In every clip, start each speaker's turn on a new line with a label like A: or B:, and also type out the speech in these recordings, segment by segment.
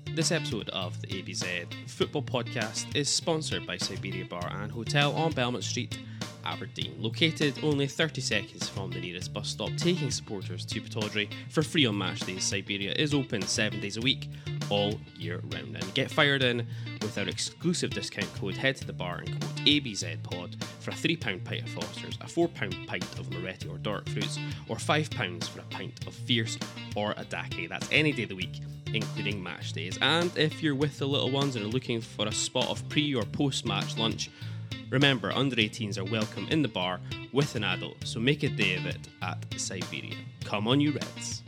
A: This episode of the ABZ Football Podcast is sponsored by Siberia Bar and Hotel on Belmont Street, Aberdeen. Located only 30 seconds from the nearest bus stop, taking supporters to Pittodrie for free on match days. Siberia is open 7 days a week, all year round. And get fired in with our exclusive discount code. Head to the bar and quote ABZPod for a £3 pint of Foster's, a £4 pint of Moretti or dark fruits, or £5 for a pint of Fierce or a Dake. That's any day of the week, including match days. And if you're with the little ones and are looking for a spot of pre or post match lunch, remember under 18s are welcome in the bar with an adult, so make a day of it at Siberia. Come on, you Reds.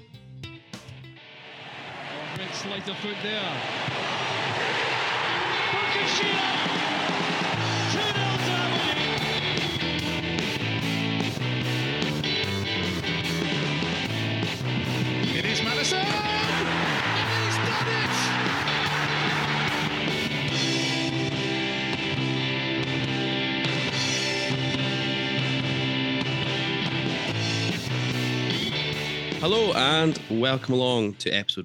B: Red slight of foot there.
C: It is Madison! And he's done it!
A: Hello and welcome along to episode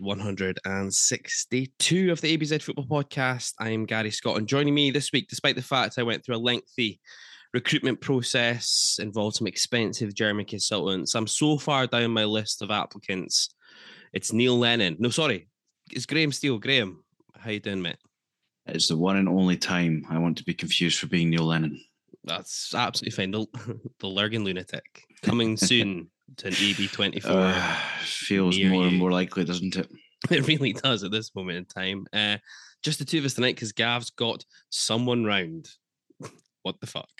A: 162 of the ABZ Football Podcast. I'm Gary Scott, and joining me this week, despite the fact I went through a lengthy recruitment process, involved some expensive German consultants, I'm so far down my list of applicants. It's Neil Lennon. No, sorry, it's Graham Steele. Graham, how you doing, mate?
D: It's the one and only time I want to be confused for being Neil Lennon.
A: That's absolutely fine. The Lurgan Lunatic. Coming soon to an EB24.
D: Feels more and more likely, doesn't it?
A: It really does at this moment in time. Just the two of us tonight because Gav's got someone round. What the fuck?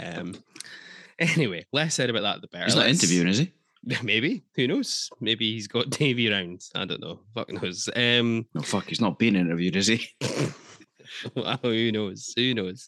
A: Anyway, less said about that, the better.
D: He's not interviewing, is he?
A: Maybe. Who knows? Maybe he's got Davey round. I don't know. Fuck knows.
D: No, fuck, he's not being interviewed, is he?
A: Well, who knows? Who knows?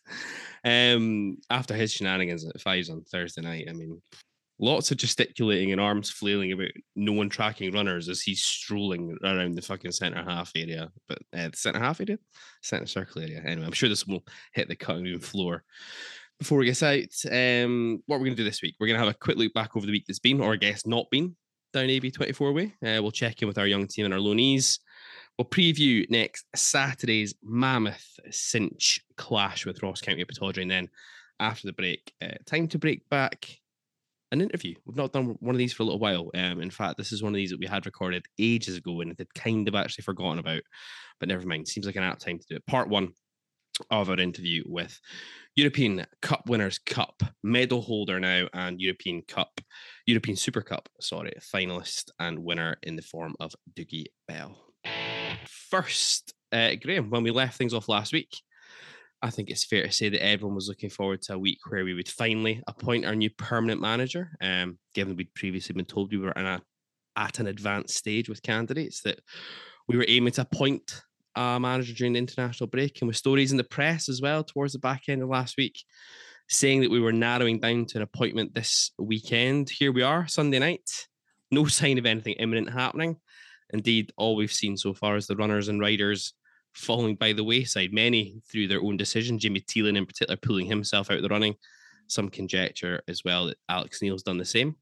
A: After his shenanigans at Fives on Thursday night, I mean, lots of gesticulating and arms flailing about no one tracking runners as he's strolling around the fucking centre half area. But the centre half area? Centre circle area. Anyway, I'm sure this will hit the cutting room floor. Before we get out, what we're going to do this week, we're going to have a quick look back over the week that's been, or I guess not been, down AB24 way. We'll check in with our young team and our loanees. We'll preview next Saturday's mammoth cinch clash with Ross County at Pittodrie, and then after the break, time to break back an interview. We've not done one of these for a little while. In fact, this is one of these that we had recorded ages ago and had kind of actually forgotten about, but never mind. Seems like an apt time to do it. Part one of our interview with European Cup Winners' Cup medal holder now and European Super Cup, finalist and winner in the form of Dougie Bell. First, Graham, when we left things off last week, I think it's fair to say that everyone was looking forward to a week where we would finally appoint our new permanent manager. Given we'd previously been told we were at an advanced stage with candidates, that we were aiming to appoint a manager during the international break, and with stories in the press as well towards the back end of last week saying that we were narrowing down to an appointment this weekend. Here we are, Sunday night. No sign of anything imminent happening. Indeed, all we've seen so far is the runners and riders falling by the wayside, many through their own decision. Jimmy Thielen in particular pulling himself out of the running. Some conjecture as well that Alex Neil's done the same.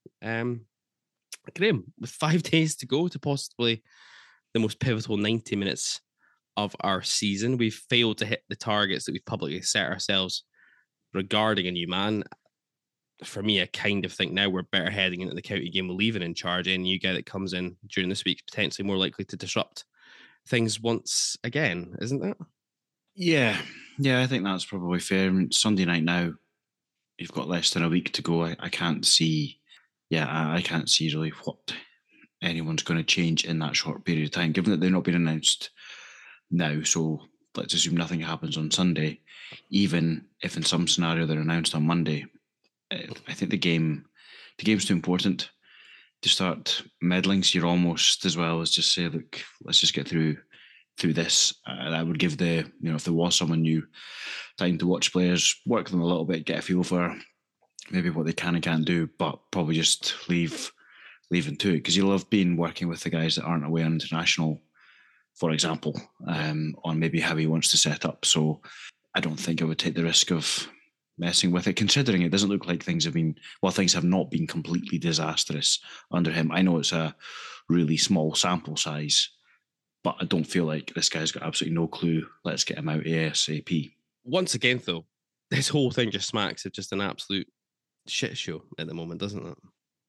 A: Graham, with 5 days to go to possibly the most pivotal 90 minutes of our season, we've failed to hit the targets that we've publicly set ourselves regarding a new man. For me, I kind of think now we're better heading into the county game with Leven in charge. Any new guy that comes in during this week is potentially more likely to disrupt things once again, isn't that?
D: Yeah, I think that's probably fair. I mean, Sunday night now, you've got less than a week to go. I can't see, I can't see really what anyone's going to change in that short period of time, given that they've not been announced now. So let's assume nothing happens on Sunday, even if in some scenario they're announced on Monday. I think the game's too important to start meddling. So you're almost as well as just say, look, let's just get through this. I would give if there was someone new, time to watch players, work them a little bit, get a feel for maybe what they can and can't do, but probably just leave into it, because you'll have been working with the guys that aren't away on international, for example, on maybe how he wants to set up. So I don't think I would take the risk of messing with it, considering it doesn't look like things have not been completely disastrous under him. I know it's a really small sample size, but I don't feel like this guy's got absolutely no clue. Let's get him out ASAP.
A: Once again, though, this whole thing just smacks of just an absolute shit show at the moment, doesn't it?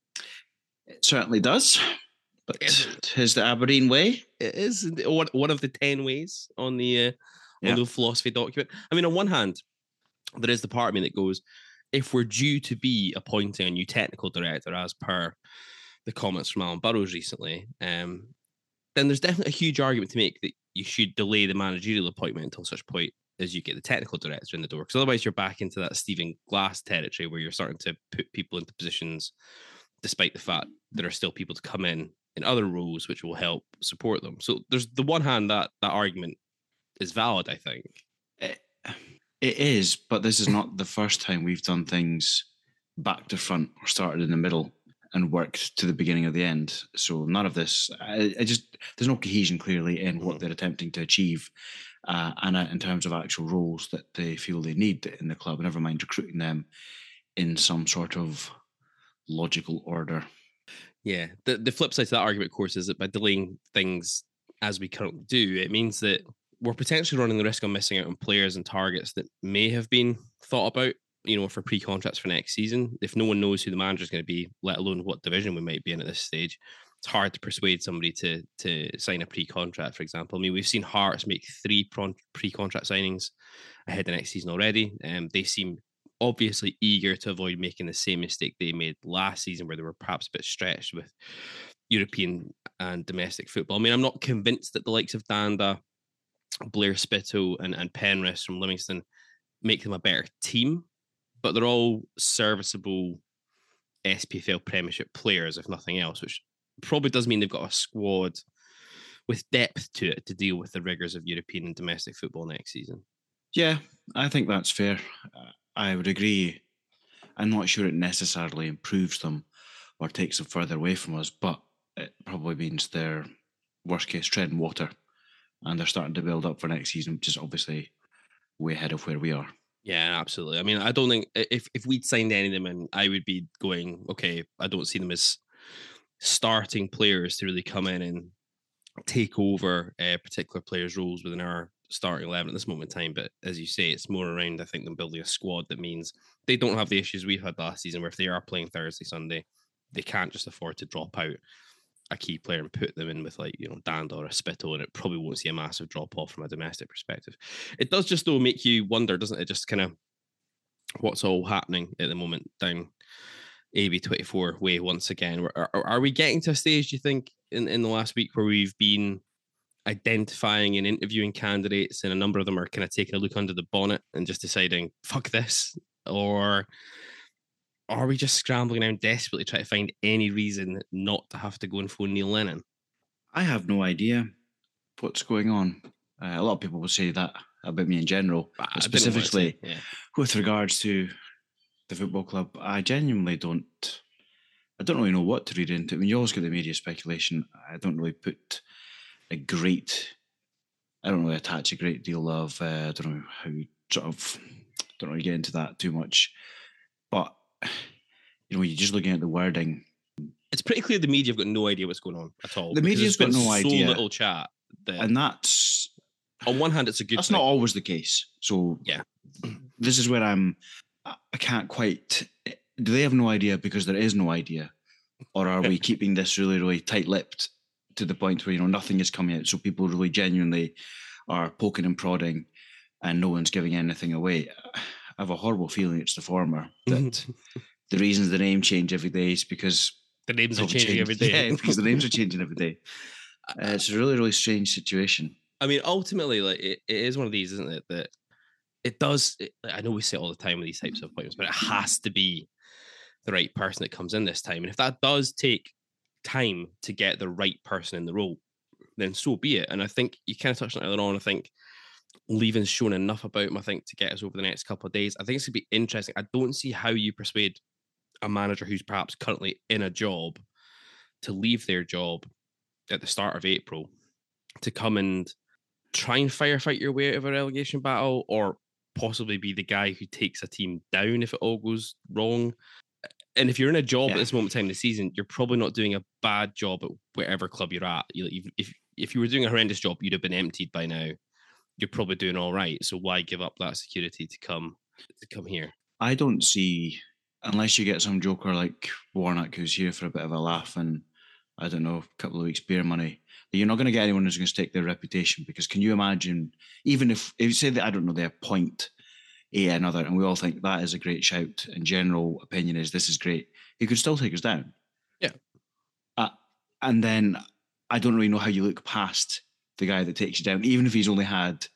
D: It certainly does. But is the Aberdeen way?
A: It is one of the 10 ways on the philosophy document. I mean, on one hand, there is the part of me that goes, if we're due to be appointing a new technical director, as per the comments from Alan Burrows recently, then there's definitely a huge argument to make that you should delay the managerial appointment until such point as you get the technical director in the door. Because otherwise you're back into that Stephen Glass territory where you're starting to put people into positions despite the fact there are still people to come in other roles which will help support them. So there's the one hand that argument is valid, I think.
D: It is, but this is not the first time we've done things back to front or started in the middle and worked to the beginning of the end. So none of this, there's no cohesion clearly in what they're attempting to achieve and in terms of actual roles that they feel they need in the club, never mind recruiting them in some sort of logical order.
A: Yeah, the flip side to that argument, of course, is that by delaying things as we currently do, it means that we're potentially running the risk of missing out on players and targets that may have been thought about, for pre-contracts for next season. If no one knows who the manager is going to be, let alone what division we might be in at this stage, it's hard to persuade somebody to sign a pre-contract, for example. I mean, we've seen Hearts make 3 pre-contract signings ahead of next season already, and they seem obviously eager to avoid making the same mistake they made last season, where they were perhaps a bit stretched with European and domestic football. I mean, I'm not convinced that the likes of Danda, Blair Spittle and Penrith from Livingston make them a better team, but they're all serviceable SPFL Premiership players, if nothing else, which probably does mean they've got a squad with depth to it to deal with the rigours of European and domestic football next season.
D: Yeah, I think that's fair. I would agree. I'm not sure it necessarily improves them or takes them further away from us, but it probably means they're, worst case, treading water and they're starting to build up for next season, which is obviously way ahead of where we are.
A: Yeah, absolutely. I mean, I don't think if we'd signed any of them in, I would be going, okay, I don't see them as starting players to really come in and take over particular players' roles within our starting 11 at this moment in time. But as you say, it's more around, I think, them building a squad that means they don't have the issues we've had last season, where if they are playing Thursday, Sunday, they can't just afford to drop out a key player and put them in with Danda or a Spittle, and it probably won't see a massive drop off from a domestic perspective. It does just though make you wonder, doesn't it? Just kind of what's all happening at the moment down AB24 way once again. Are we getting to a stage, do you think, in the last week where we've been identifying and interviewing candidates and a number of them are kind of taking a look under the bonnet and just deciding, fuck this? Or are we just scrambling around desperately trying to find any reason not to have to go and phone Neil Lennon?
D: I have no idea what's going on. A lot of people will say that about me in general, but specifically with regards to the football club. I genuinely don't really know what to read into it. I mean, you always get the media speculation. I don't really attach a great deal of, I don't know how you don't really get into that too much. But, you're just looking at the wording.
A: It's pretty clear the media have got no idea what's going on at all.
D: The media's got no idea.
A: So little chat.
D: And that's...
A: On one hand, it's a good
D: That's
A: thing.
D: not always the case. So,
A: yeah,
D: this is where I can't quite... Do they have no idea because there is no idea? Or are we keeping this really, really tight-lipped to the point where, nothing is coming out, so people really genuinely are poking and prodding and no one's giving anything away? I have a horrible feeling it's the former, that the reasons the name change every day is because...
A: The names are changing every day.
D: Yeah, because the names are changing every day. It's a really, really strange situation.
A: I mean, ultimately, it is one of these, isn't it? That it does... I know we say it all the time with these types of appointments, but it has to be the right person that comes in this time. And if that does take time to get the right person in the role, then so be it. And I think you kind of touched on it earlier on. I think Leaving's shown enough about him, I think, to get us over the next couple of days. I think it's going to be interesting. I don't see how you persuade a manager who's perhaps currently in a job to leave their job at the start of April to come and try and firefight your way out of a relegation battle, or possibly be the guy who takes a team down if it all goes wrong. And if you're in a job at this moment in time in the season, you're probably not doing a bad job at whatever club you're at. If if you were doing a horrendous job, you'd have been emptied by now. You're probably doing all right. So why give up that security to come here?
D: I don't see, unless you get some joker like Warnock who's here for a bit of a laugh and, I don't know, a couple of weeks beer money, that you're not going to get anyone who's going to stake their reputation. Because can you imagine, even if you say that, I don't know, they appoint another, and we all think that is a great shout, and general opinion is this is great, he could still take us down.
A: Yeah.
D: And then I don't really know how you look past the guy that takes you down, even if he's only had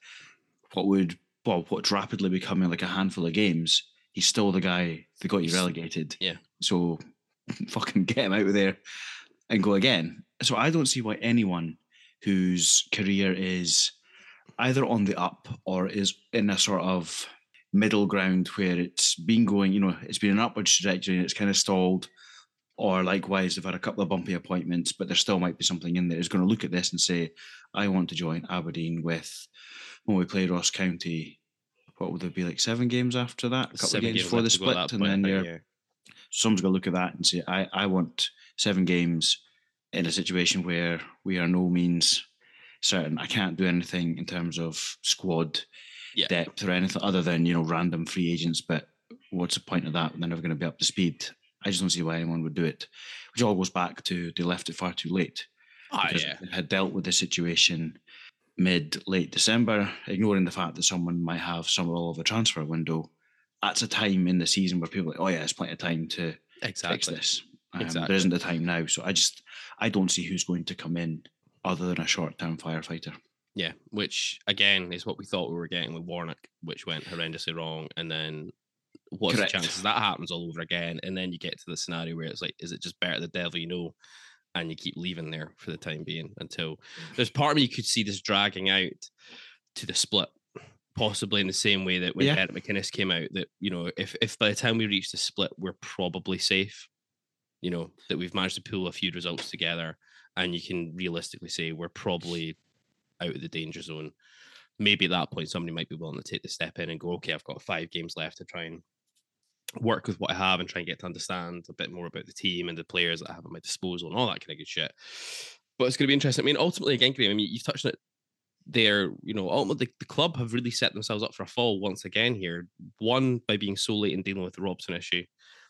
D: what's rapidly becoming like a handful of games. He's still the guy that got you relegated.
A: Yeah.
D: So fucking get him out of there and go again. So I don't see why anyone whose career is either on the up or is in a sort of middle ground where it's been going, it's been an upwards trajectory and it's kind of stalled, or likewise they've had a couple of bumpy appointments, but there still might be something in there, is going to look at this and say, I want to join Aberdeen with, when we play Ross County, what would there be, like 7 games after that? A couple of games before the split, and then someone's going to look at that and say, I want 7 games in a situation where we are no means certain. I can't do anything in terms of squad depth or anything other than, random free agents, but what's the point of that when they're never going to be up to speed? I just don't see why anyone would do it, which all goes back to they left it far too late. They had dealt with the situation mid-late December, ignoring the fact that someone might have some role of a transfer window. That's a time in the season where people are like, oh yeah, it's plenty of time to fix this. There isn't the time now. So I don't see who's going to come in other than a short-term firefighter.
A: Yeah, which again is what we thought we were getting with Warnock, which went horrendously wrong. And then what's the chances that happens all over again? And then you get to the scenario where it's like, is it just better the devil you know? And you keep leaving there for the time being until there's part of me you could see this dragging out to the split, possibly in the same way that when Derek McInnes came out, that, if by the time we reach the split, we're probably safe, that we've managed to pull a few results together and you can realistically say we're probably out of the danger zone. Maybe at that point, somebody might be willing to take the step in and go, okay, I've got 5 games left to try and work with what I have and try and get to understand a bit more about the team and the players that I have at my disposal and all that kind of good shit. But it's going to be interesting. I mean, ultimately, again, Graham, you've touched on it there. Ultimately, the club have really set themselves up for a fall once again here. 1, by being so late in dealing with the Robson issue.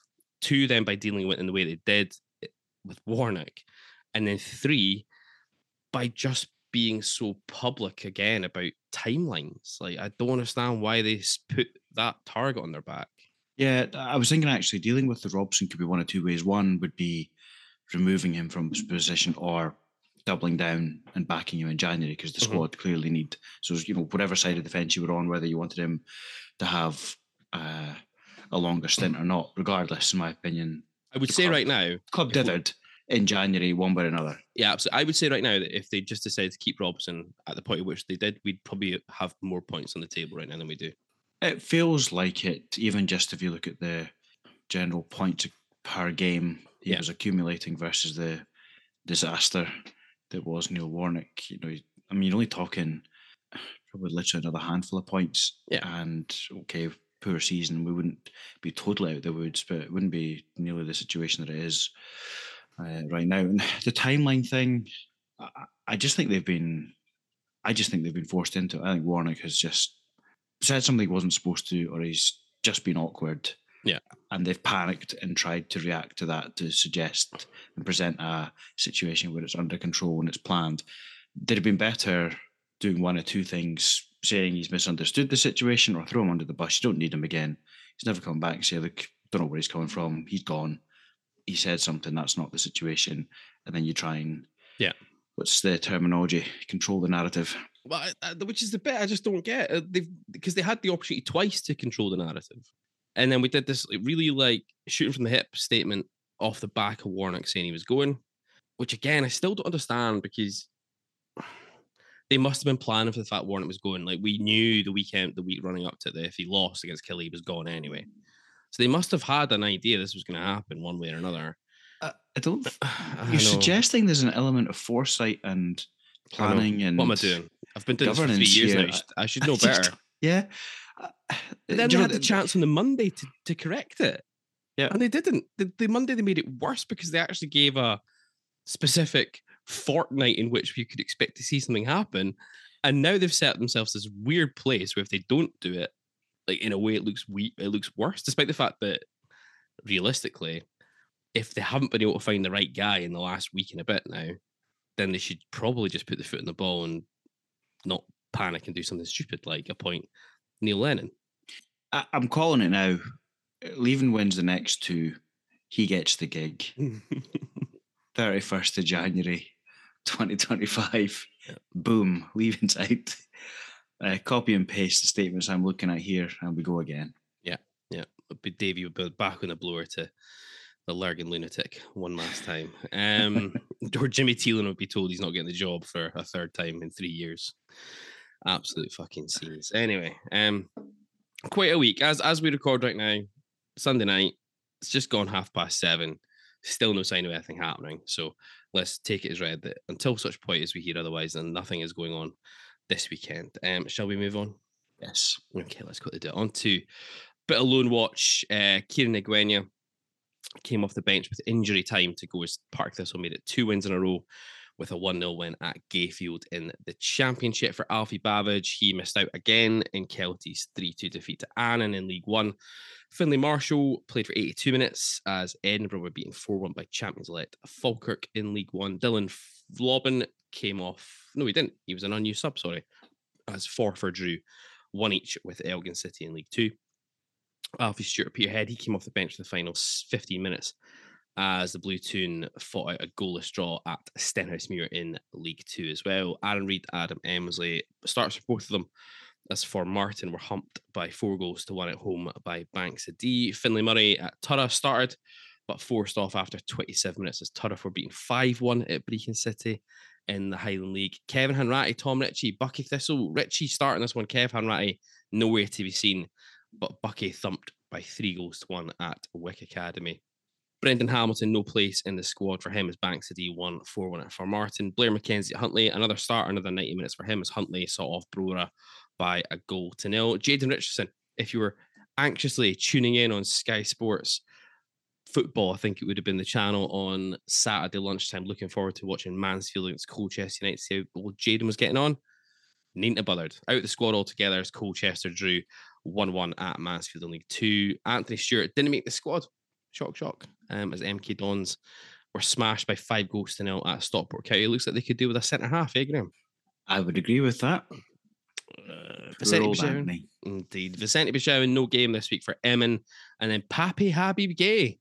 A: 2, then by dealing with it in the way they did with Warnock. And then 3, by just being so public again about timelines. Like, I don't understand why they put that target on their back.
D: Yeah, I was thinking actually dealing with the Robson could be one of 2 ways. One would be removing him from his position or doubling down and backing him in January because the squad clearly need. So, whatever side of the fence you were on, whether you wanted him to have a longer stint or not, regardless, in my opinion.
A: I would say right now.
D: Club dithered in January, one way or another.
A: Yeah, absolutely. I would say right now that if they just decided to keep Robson at the point at which they did, we'd probably have more points on the table right now than we do.
D: It feels like it, even just if you look at the general points per game he was accumulating versus the disaster that was Neil Warnock. You're only talking probably literally another handful of points.
A: Yeah.
D: And okay, poor season, we wouldn't be totally out of the woods, but it wouldn't be nearly the situation that it is right now. And the timeline thing, I just think they've been forced into it. I think Warnock has just said something he wasn't supposed to, or he's just been awkward.
A: Yeah.
D: And they've panicked and tried to react to that to suggest and present a situation where it's under control and it's planned. They'd have been better doing one or 2 things, saying he's misunderstood the situation or throw him under the bus. You don't need him again. He's never come back and say, look, don't know where he's coming from. He's gone. He said something, that's not the situation. And then you try and, what's the terminology? Control the narrative.
A: Well, which is the bit I just don't get. Because they had the opportunity twice to control the narrative. And then we did this really shooting from the hip statement off the back of Warnock saying he was going, which again, I still don't understand because they must have been planning for the fact Warnock was going. Like, we knew the week running up to it, that if he lost against Killie, he was gone anyway. So they must have had an idea this was going to happen one way or another. You're suggesting there's an element of foresight and planning and... What am I doing? I've been doing this for 3 years now. I should know better.
D: Yeah.
A: Then they had the chance on the Monday to correct it.
D: Yeah.
A: And they didn't. The Monday they made it worse because they actually gave a specific fortnight in which we could expect to see something happen. And now they've set themselves this weird place where if they don't do it, like in a way, it looks weak, it looks worse, despite the fact that realistically, if they haven't been able to find the right guy in the last week and a bit now, then they should probably just put the foot in the ball and not panic and do something stupid like appoint Neil Lennon.
D: I'm calling it now. Leven wins the next two. He gets the gig. 31st of January, 2025.
A: Yep.
D: Boom. Leven's out. Copy and paste the statements I'm looking at here, and we go again.
A: Yeah. But Davey would be back on the blower to the Lurgan lunatic one last time. Or Jimmy Thielen would be told he's not getting the job for a third time in 3 years. Absolute fucking scenes. Anyway, quite a week. As we record right now, Sunday night, it's just gone 7:30. Still no sign of anything happening. So let's take it as read that until such point as we hear otherwise, then nothing is going on this weekend. Shall we move on?
D: Yes.
A: Okay, let's quickly do it. On to bit of loan watch. Kieran Iguena came off the bench with injury time to go as Partick Thistle made it 2 wins in a row with a 1-0 win at Gayfield in the Championship. For Alfie Babbage, he missed out again in Kelty's 3-2 defeat to Annan in League One. Finlay Marshall played for 82 minutes as Edinburgh were beaten 4-1 by champions-elect Falkirk in League One. Dylan Vlobin came off. No, he didn't. He was an unused sub, sorry. As Forfar drew 1 each with Elgin City in League Two. Alfie Stewart Peterhead, he came off the bench for the final 15 minutes as the Blue Toon fought out a goalless draw at Stenhousemuir in League Two as well. Aaron Reid, Adam Emsley, starts for both of them. As for Martin, were humped by 4-1 at home by Banks D. Finlay Murray at Turra started, but forced off after 27 minutes as Turra were beaten 5-1 at Brechin City in the Highland League. Kevin Hanratty, Tom Ritchie, Bucky Thistle. Ritchie starting this one. Kev Hanratty, nowhere to be seen, but Bucky thumped by 3-1 at Wick Academy. Brendan Hamilton, no place in the squad for him as Banks D won 4-1 for Martin. Blair McKenzie at Huntly, another start, another 90 minutes for him as Huntly saw off Brora by 1-0. Jaden Richardson, if you were anxiously tuning in on Sky Sports Football, I think it would have been the channel on Saturday lunchtime, looking forward to watching Mansfield against Colchester United, see how Jaden was getting on. Needn't have bothered. Out of the squad altogether as Colchester drew 1-1 at Mansfield in League Two. Anthony Stewart didn't make the squad. Shock. As MK Dons were smashed by 5-0 at Stockport County. It looks like they could do with a centre-half, Graham?
D: I would agree with that.
A: Vicente Bishowen. Indeed. Vicente Bishowen, no game this week for Emin. And then Papi Habib Gay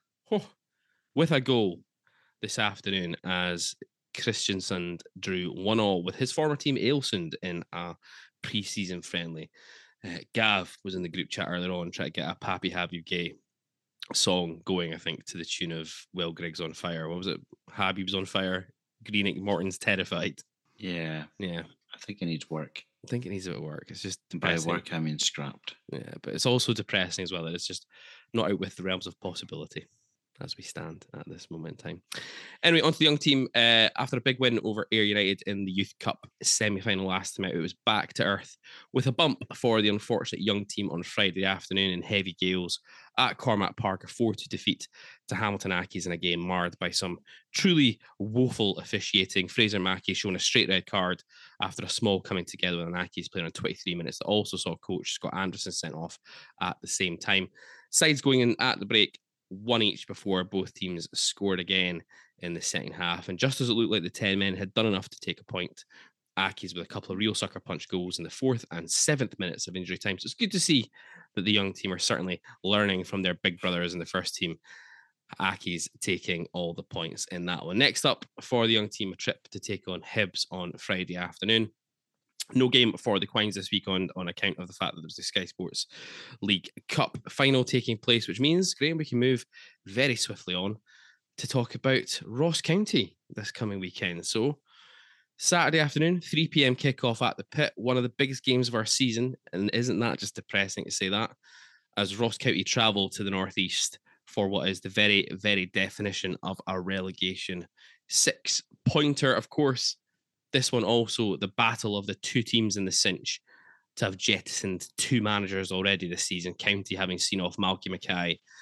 A: with a goal this afternoon as Christiansund drew 1-1 with his former team Aylesund in a pre-season friendly. Gav was in the group chat earlier on trying to get a Papi Habib Gay song going, I think, to the tune of Will Griggs on Fire. What was it? Habib's on Fire. Greenock Morton's Terrified.
D: Yeah. I think it needs work.
A: I think it needs a bit of work. It's just
D: depressing. By work, I mean scrapped.
A: Yeah, but it's also depressing as well that it's just not out with the realms of possibility as we stand at this moment in time. Anyway, on to the young team. After a big win over Ayr United in the Youth Cup semi-final last time out, it was back to earth with a bump for the unfortunate young team on Friday afternoon in heavy gales at Cormac Park, a 4-2 defeat to Hamilton Accies in a game marred by some truly woeful officiating. Fraser Mackey shown a straight red card after a small coming together with an Accies player on 23 minutes that also saw coach Scott Anderson sent off at the same time. Sides going in at the break, 1 each before both teams scored again in the second half. And just as it looked like the 10 men had done enough to take a point, Accies with a couple of real sucker punch goals in the 4th and 7th minutes of injury time. So it's good to see that the young team are certainly learning from their big brothers in the first team. Accies taking all the points in that one. Next up for the young team, a trip to take on Hibs on Friday afternoon. No game for the Quines this week on account of the fact that there's the Sky Sports League Cup final taking place, which means, Graham, we can move very swiftly on to talk about Ross County this coming weekend. So Saturday afternoon, 3 p.m. kickoff at the Pit, one of the biggest games of our season. And isn't that just depressing to say that? As Ross County travel to the northeast for what is the very, very definition of a relegation 6-pointer. Of course, this one also the battle of the two teams in the cinch to have jettisoned 2 managers already this season. County having seen off Malky Mackay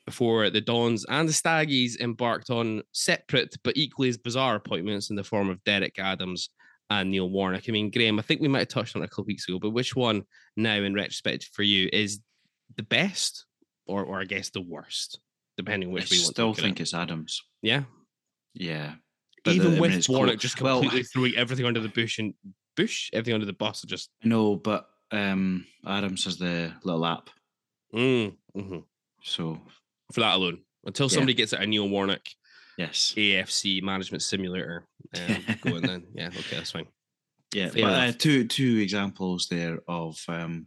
A: before the Dons and the Staggies embarked on separate but equally as bizarre appointments in the form of Derek Adams and Neil Warnock. I mean, Graham, I think we might have touched on it a couple of weeks ago, but which one now, in retrospect, for you is the best, or I guess the worst, depending which way you want to look at it?
D: I still think it's Adams.
A: Yeah,
D: yeah.
A: But even with Warnock just completely throwing everything under the everything under the bus, just
D: no. But Adams has the little app, so
A: for that alone, until somebody gets a Neil Warnock.
D: Yes.
A: AFC management simulator going then. Yeah, okay, that's fine.
D: Yeah, but two examples there of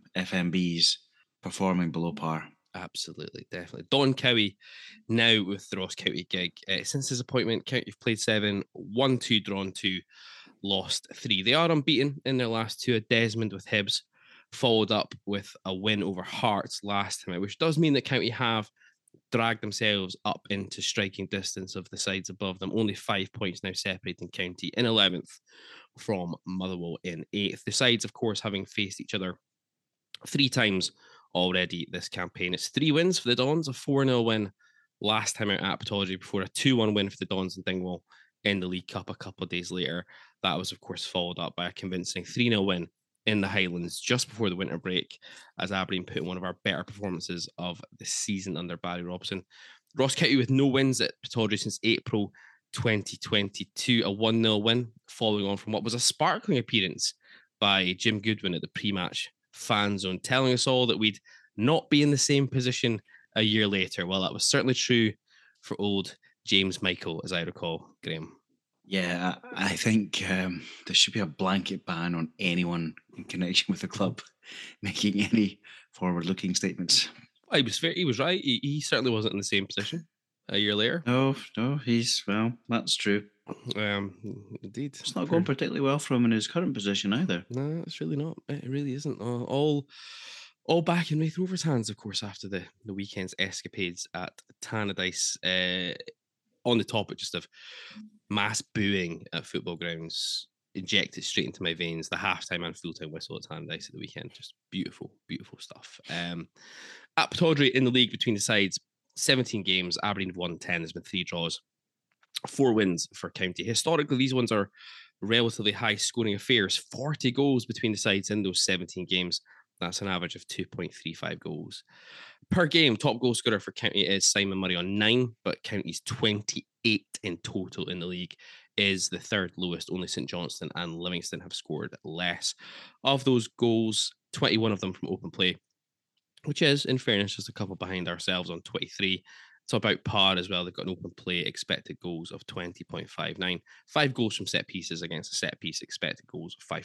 D: FMBs performing below par.
A: Absolutely, definitely. Don Cowie now with the Ross County gig. Since his appointment, County've played 7, won 2, drawn 2, lost 3. They are unbeaten in their last 2. A Desmond with Hibs, followed up with a win over Hearts last time out, which does mean that County have dragged themselves up into striking distance of the sides above them. Only 5 points now separating County in 11th from Motherwell in 8th. The sides, of course, having faced each other 3 times already this campaign. It's 3 wins for the Dons, a 4-0 win last time out at Pittodrie before a 2-1 win for the Dons in Dingwall in the League Cup a couple of days later. That was, of course, followed up by a convincing 3-0 win in the Highlands just before the winter break, as Aberdeen put in one of our better performances of the season under Barry Robson. Ross County with no wins at Pittodrie since April 2022, a 1-0 win following on from what was a sparkling appearance by Jim Goodwin at the pre-match fan zone, telling us all that we'd not be in the same position a year later. Well, that was certainly true for old James Michael, as I recall, Graham.
D: Yeah, I think there should be a blanket ban on anyone in connection with the club making any forward-looking statements.
A: He was fair. He was right. He certainly wasn't in the same position a year later.
D: No, that's true.
A: Indeed.
D: It's not going particularly well for him in his current position either.
A: No, it's really not. It really isn't. All back in Raith Rovers' hands, of course, after the weekend's escapades at Tannadice. On the topic just of mass booing at football grounds, injected straight into my veins, the halftime and full-time whistle at Tannadice at the weekend. Just beautiful, beautiful stuff. At Pittodrie in the league between the sides, 17 games, Aberdeen have won 10. There's been 3 draws, 4 wins for County. Historically, these ones are relatively high-scoring affairs. 40 goals between the sides in those 17 games. That's an average of 2.35 goals per game. Top goal scorer for County is Simon Murray on 9, but County's 28 in total in the league is the third lowest. Only St Johnstone and Livingston have scored less. Of those goals, 21 of them from open play, which is, in fairness, just a couple behind ourselves on 23. It's about par as well. They've got an open play expected goals of 20.59. 5 goals from set pieces against a set piece expected goals of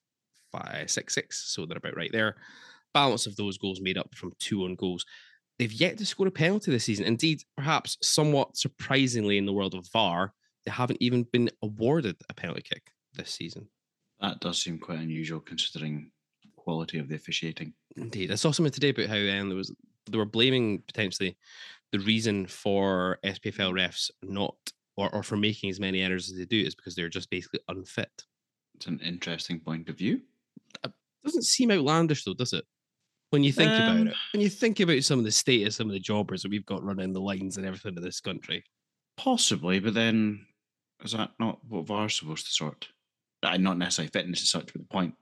A: 5.566. So they're about right there. Balance of those goals made up from 2 own goals. They've yet to score a penalty this season. Indeed, perhaps somewhat surprisingly in the world of VAR, they haven't even been awarded a penalty kick this season.
D: That does seem quite unusual considering the quality of the officiating.
A: Indeed. I saw something today about how they were blaming potentially the reason for SPFL refs not or for making as many errors as they do is because they're just basically unfit.
D: It's an interesting point of view.
A: It doesn't seem outlandish though, does it? When you think about it, when you think about some of the status, some of the jobbers that we've got running the lines and everything in this country.
D: Possibly, but then is that not what VAR's supposed to sort? Not necessarily fitness as such, but the point.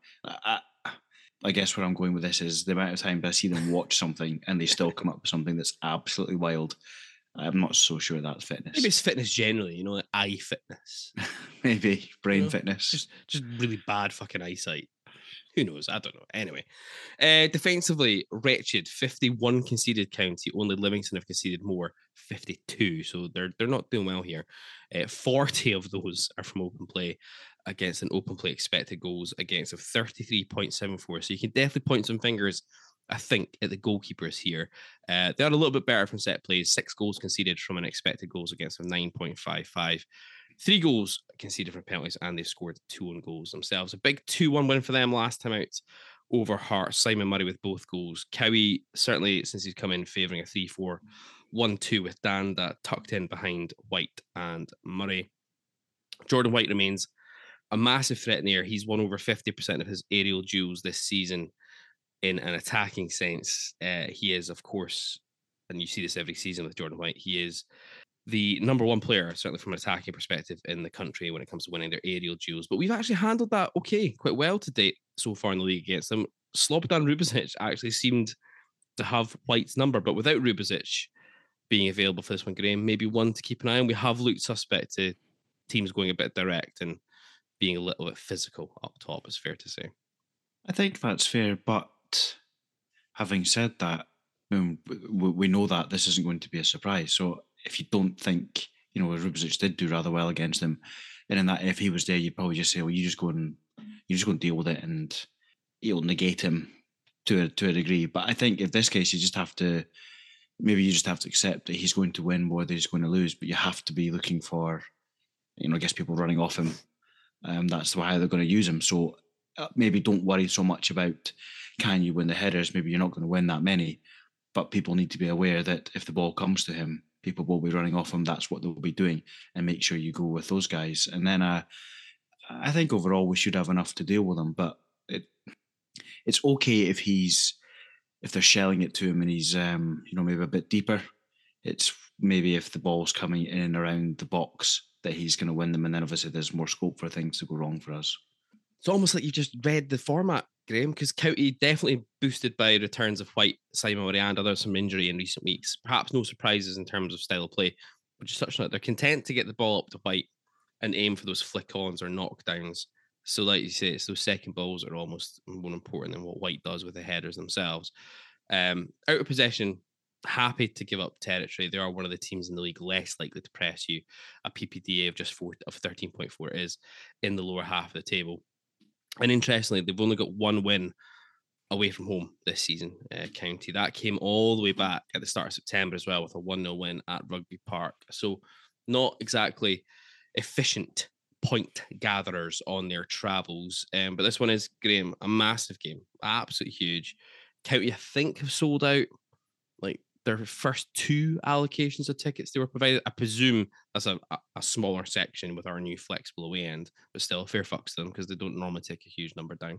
D: I guess where I'm going with this is the amount of times I see them watch something and they still come up with something that's absolutely wild. I'm not so sure that's fitness.
A: Maybe it's fitness generally, like eye fitness.
D: Maybe brain fitness.
A: Just really bad fucking eyesight. Who knows? I don't know. Anyway, defensively, wretched. 51 conceded County. Only Livingston have conceded more, 52. So they're not doing well here. 40 of those are from open play against an open play expected goals against of 33.74. So you can definitely point some fingers, I think, at the goalkeepers here. They are a little bit better from set plays. 6 goals conceded from an expected goals against of 9.55. 3 goals conceded from penalties, and they scored 2 own goals themselves. A big 2-1 win for them last time out over Hearts. Simon Murray with both goals. Cowie, certainly since he's come in, favouring a 3-4-1-2 with Danda tucked in behind White and Murray. Jordan White remains a massive threat in the air. He's won over 50% of his aerial duels this season in an attacking sense. He is, of course, and you see this every season with Jordan White, he is the number one player, certainly from an attacking perspective, in the country when it comes to winning their aerial duels. But we've actually handled that quite well to date so far in the league against them. Slobodan Rubezic actually seemed to have White's number, but without Rubezic being available for this one, Graham, maybe one to keep an eye on. We have looked suspect to teams going a bit direct and being a little bit physical up top, is fair to say.
D: I think that's fair, but having said that, we know that this isn't going to be a surprise. So if you don't think, Rubezic did do rather well against them, and in that, if he was there, you'd probably just say, well, you just go and deal with it, and you'll negate him to a degree. But I think in this case, you just have to accept that he's going to win more than he's going to lose. But you have to be looking for, I guess, people running off him. That's how they're going to use him. So maybe don't worry so much about can you win the headers. Maybe you're not going to win that many, but people need to be aware that if the ball comes to him, people will be running off him. That's what they'll be doing, and make sure you go with those guys. And then I think overall we should have enough to deal with him. But it's okay if they're shelling it to him and he's maybe a bit deeper. It's maybe if the ball's coming in and around the box that he's going to win them, and then obviously there's more scope for things to go wrong for us.
A: It's almost like you just read the format, Graham, because County definitely boosted by returns of White, Simon Murray, and others from injury in recent weeks. Perhaps no surprises in terms of style of play, but just touching on it, they're content to get the ball up to White and aim for those flick-ons or knockdowns. So like you say, it's those second balls that are almost more important than what White does with the headers themselves. Out of possession, happy to give up territory. They are one of the teams in the league less likely to press you. A PPDA of 13.4 is in the lower half of the table. And interestingly, they've only got one win away from home this season, County. That came all the way back at the start of September as well, with a 1-0 win at Rugby Park. So not exactly efficient point gatherers on their travels. But this one is, Graham, a massive game, absolutely huge. County, I think, have sold out like their first two allocations of tickets they were provided. I presume that's a smaller section with our new flexible away end, but still fair fucks to them because they don't normally take a huge number down.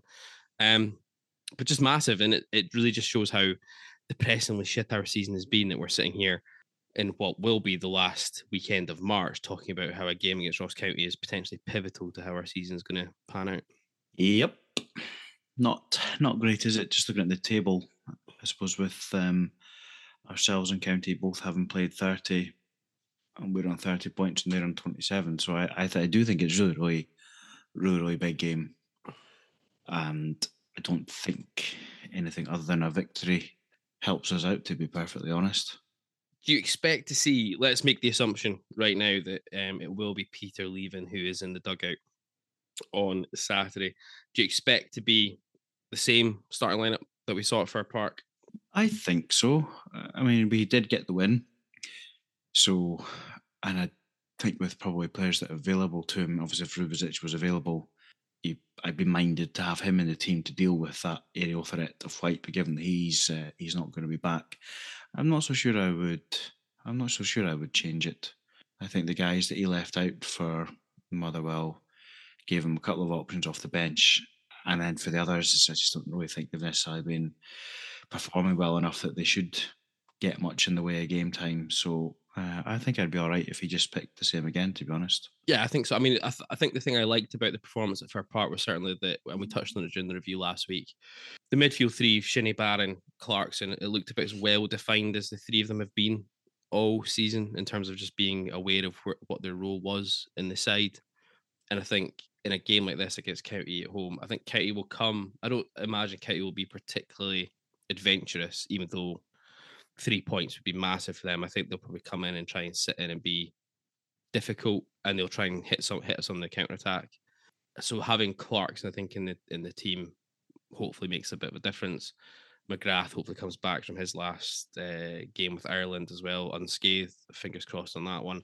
A: But just massive, and it really just shows how depressingly shit our season has been, that we're sitting here in what will be the last weekend of March talking about how a game against Ross County is potentially pivotal to how our season is going to pan out.
D: Yep. Not great, is it? Just looking at the table, I suppose, with ourselves and County both having played 30, and we're on 30 points and they're on 27. So I do think it's really big game, and I don't think anything other than a victory helps us out, to be perfectly honest.
A: Do you expect to see, let's make the assumption right now that it will be Peter Leavin who is in the dugout on Saturday. Do you expect to be the same starting lineup that we saw at Fir Park?
D: I think so. I mean, we did get the win. So, and I think with probably players that are available to him, obviously if Rubezic was available, I'd be minded to have him in the team to deal with that aerial threat of White, but given that he's not going to be back, I'm not so sure I would change it. I think the guys that he left out for Motherwell gave him a couple of options off the bench, and then for the others, I just don't really think they've necessarily been performing well enough that they should get much in the way of game time. So I think I'd be all right if he just picked the same again, to be honest.
A: Yeah, I think so. I mean, I think the thing I liked about the performance at Fir Park was certainly that, and we touched on it during the review last week, the midfield three, Shinnie, Barron, Clarkson, it looked about as well defined as the three of them have been all season in terms of just being aware of what their role was in the side. And I think in a game like this against County at home, I think County will come. I don't imagine County will be particularly adventurous, even though 3 points would be massive for them. I think they'll probably come in and try and sit in and be difficult, and they'll try and hit us on the counter attack. So having Clarkson, I think, in the team hopefully makes a bit of a difference. McGrath hopefully comes back from his last game with Ireland as well, unscathed. Fingers crossed on that one.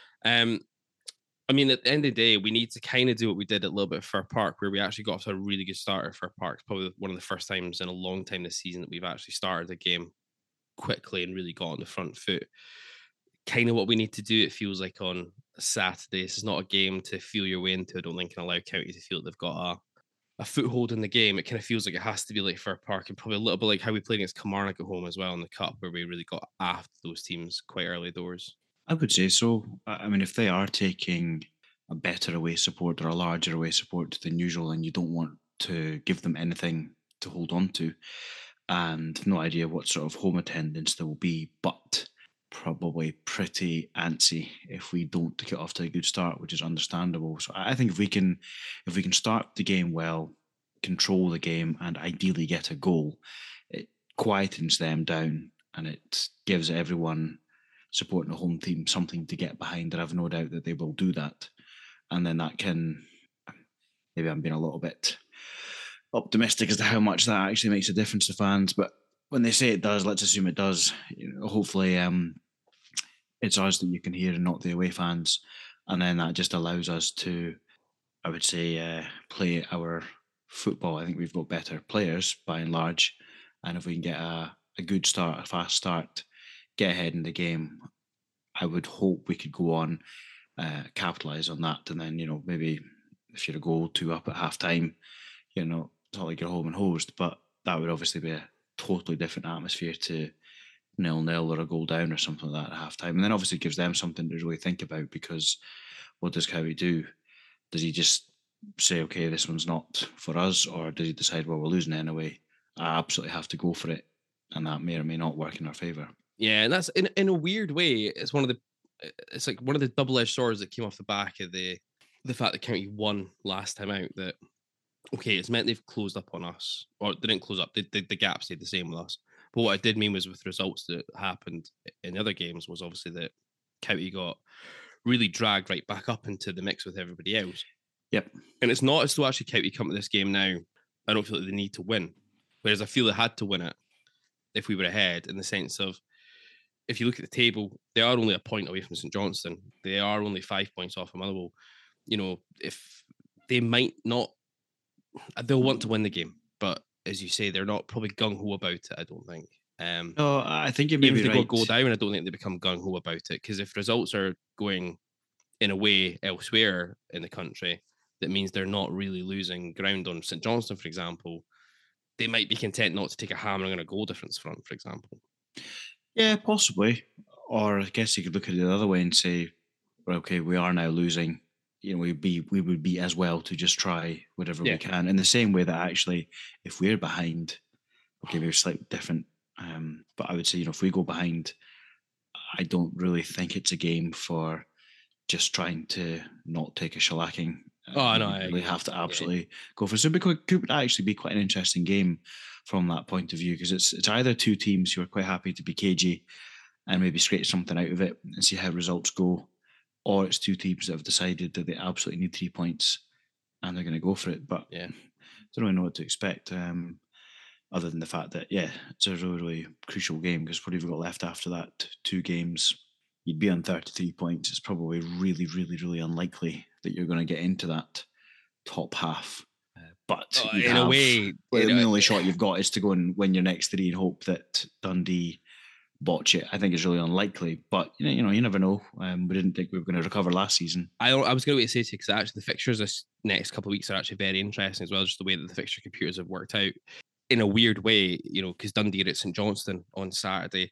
A: I mean, at the end of the day, we need to kind of do what we did a little bit at Fir Park, where we actually got off to a really good start at Fir Park. It's probably one of the first times in a long time this season that we've actually started a game quickly and really got on the front foot. Kind of what we need to do, it feels like, on Saturday. This is not a game to feel your way into. I don't think can allow County to feel that they've got a foothold in the game, it kind of feels like it has to be like Fir Park, and probably a little bit like how we played against Kilmarnock at home as well in the cup, where we really got after those teams quite early doors.
D: I would say so. I mean, if they are taking a better away support or a larger away support than usual, and you don't want to give them anything to hold on to, and no idea what sort of home attendance there will be, but probably pretty antsy if we don't get off to a good start, which is understandable. So I think if we can start the game well, control the game, and ideally get a goal, it quietens them down and it gives everyone supporting the home team something to get behind. And I've no doubt that they will do that. And then that can, maybe I'm being a little bit optimistic as to how much that actually makes a difference to fans, but when they say it does, let's assume it does. Hopefully, it's us that you can hear and not the away fans, and then that just allows us to, I would say, play our football. I think we've got better players by and large, and if we can get a good start, a fast start, get ahead in the game, I would hope we could go on, capitalise on that, and then maybe if you're a goal 2 up at half time, it's not like you're home and hosed, but that would obviously be a totally different atmosphere to 0-0 or a goal down or something like that at half time. And then obviously it gives them something to really think about, because what does Cowie do? Does he just say, okay, this one's not for us, or does he decide, well, we're losing anyway, I absolutely have to go for it, and that may or may not work in our favour?
A: Yeah, and that's in a weird way, it's like one of the double-edged swords that came off the back of the fact that County won last time out. That okay, it's meant they've closed up on us, or they didn't close up. The gap stayed the same with us. But what I did mean was with results that happened in the other games was obviously that County got really dragged right back up into the mix with everybody else.
D: Yep.
A: And it's not as though actually County come to this game now, I don't feel like they need to win. Whereas I feel they had to win it if we were ahead, in the sense of, if you look at the table, they are only a point away from St Johnstone. They are only 5 points off of Motherwell. If they might not, they'll want to win the game, but as you say, they're not probably gung-ho about it, I don't think.
D: No, I think you may
A: even
D: be
A: if they
D: right.
A: go down, I don't think they become gung-ho about it, because if results are going in a way elsewhere in the country, that means they're not really losing ground on St Johnstone, for example, they might be content not to take a hammering on a goal difference front, for example.
D: Yeah, possibly. Or I guess you could look at it the other way and say, well, okay, we are now losing. We would be as well to just try whatever we can. In the same way that actually, if we're behind, okay, maybe slightly different. But I would say, if we go behind, I don't really think it's a game for just trying to not take a shellacking.
A: Oh, no,
D: we have to absolutely go for it. So it could actually be quite an interesting game from that point of view, because it's either two teams who are quite happy to be cagey and maybe scrape something out of it and see how results go, or it's two teams that have decided that they absolutely need 3 points and they're going to go for it. But I don't really know what to expect, other than the fact that, it's a really, really crucial game, because what have you got left after that? 2 games. You'd be on 33 points. It's probably really, really, really unlikely that you're going to get into that top half. But
A: in a way,
D: the only shot you've got is to go and win your next 3 and hope that Dundee botch it. I think it's really unlikely, but you never know. We didn't think we were going to recover last season.
A: I was going to say to you, because actually the fixtures this next couple of weeks are actually very interesting as well, just the way that the fixture computers have worked out in a weird way, because Dundee are at St Johnstone on Saturday.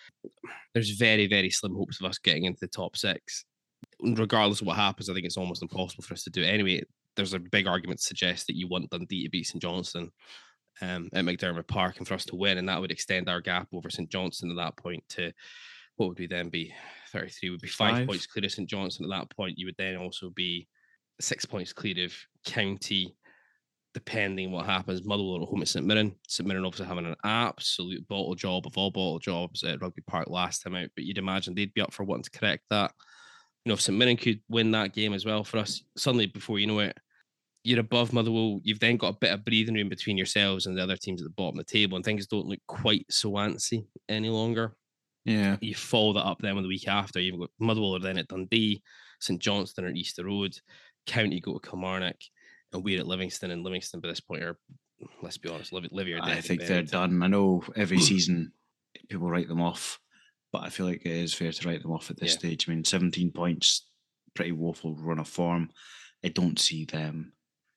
A: There's very, very slim hopes of us getting into the top 6. Regardless of what happens, I think it's almost impossible for us to do it anyway. There's a big argument to suggest that you want Dundee to beat St Johnstone at McDermott Park and for us to win, and that would extend our gap over St Johnstone at that point to, what would we then be? 33 would be 5 points clear of St Johnstone. At that point, you would then also be 6 points clear of County, depending on what happens. Motherwell at home at St Mirren. St Mirren obviously having an absolute bottle job of all bottle jobs at Rugby Park last time out, but you'd imagine they'd be up for wanting to correct that. If St Mirren could win that game as well for us, suddenly before you know it, you're above Motherwell. You've then got a bit of breathing room between yourselves and the other teams at the bottom of the table, and things don't look quite so antsy any longer.
D: Yeah.
A: You follow that up then with the week after. You've got Motherwell are then at Dundee, St Johnstone at Easter Road, County go to Kilmarnock, and we're at Livingston. And Livingston by this point are, let's be honest, Livy are dead.
D: I think they're done. I know every season people write them off, but I feel like it is fair to write them off at this stage. I mean, 17 points, pretty woeful run of form. I don't see them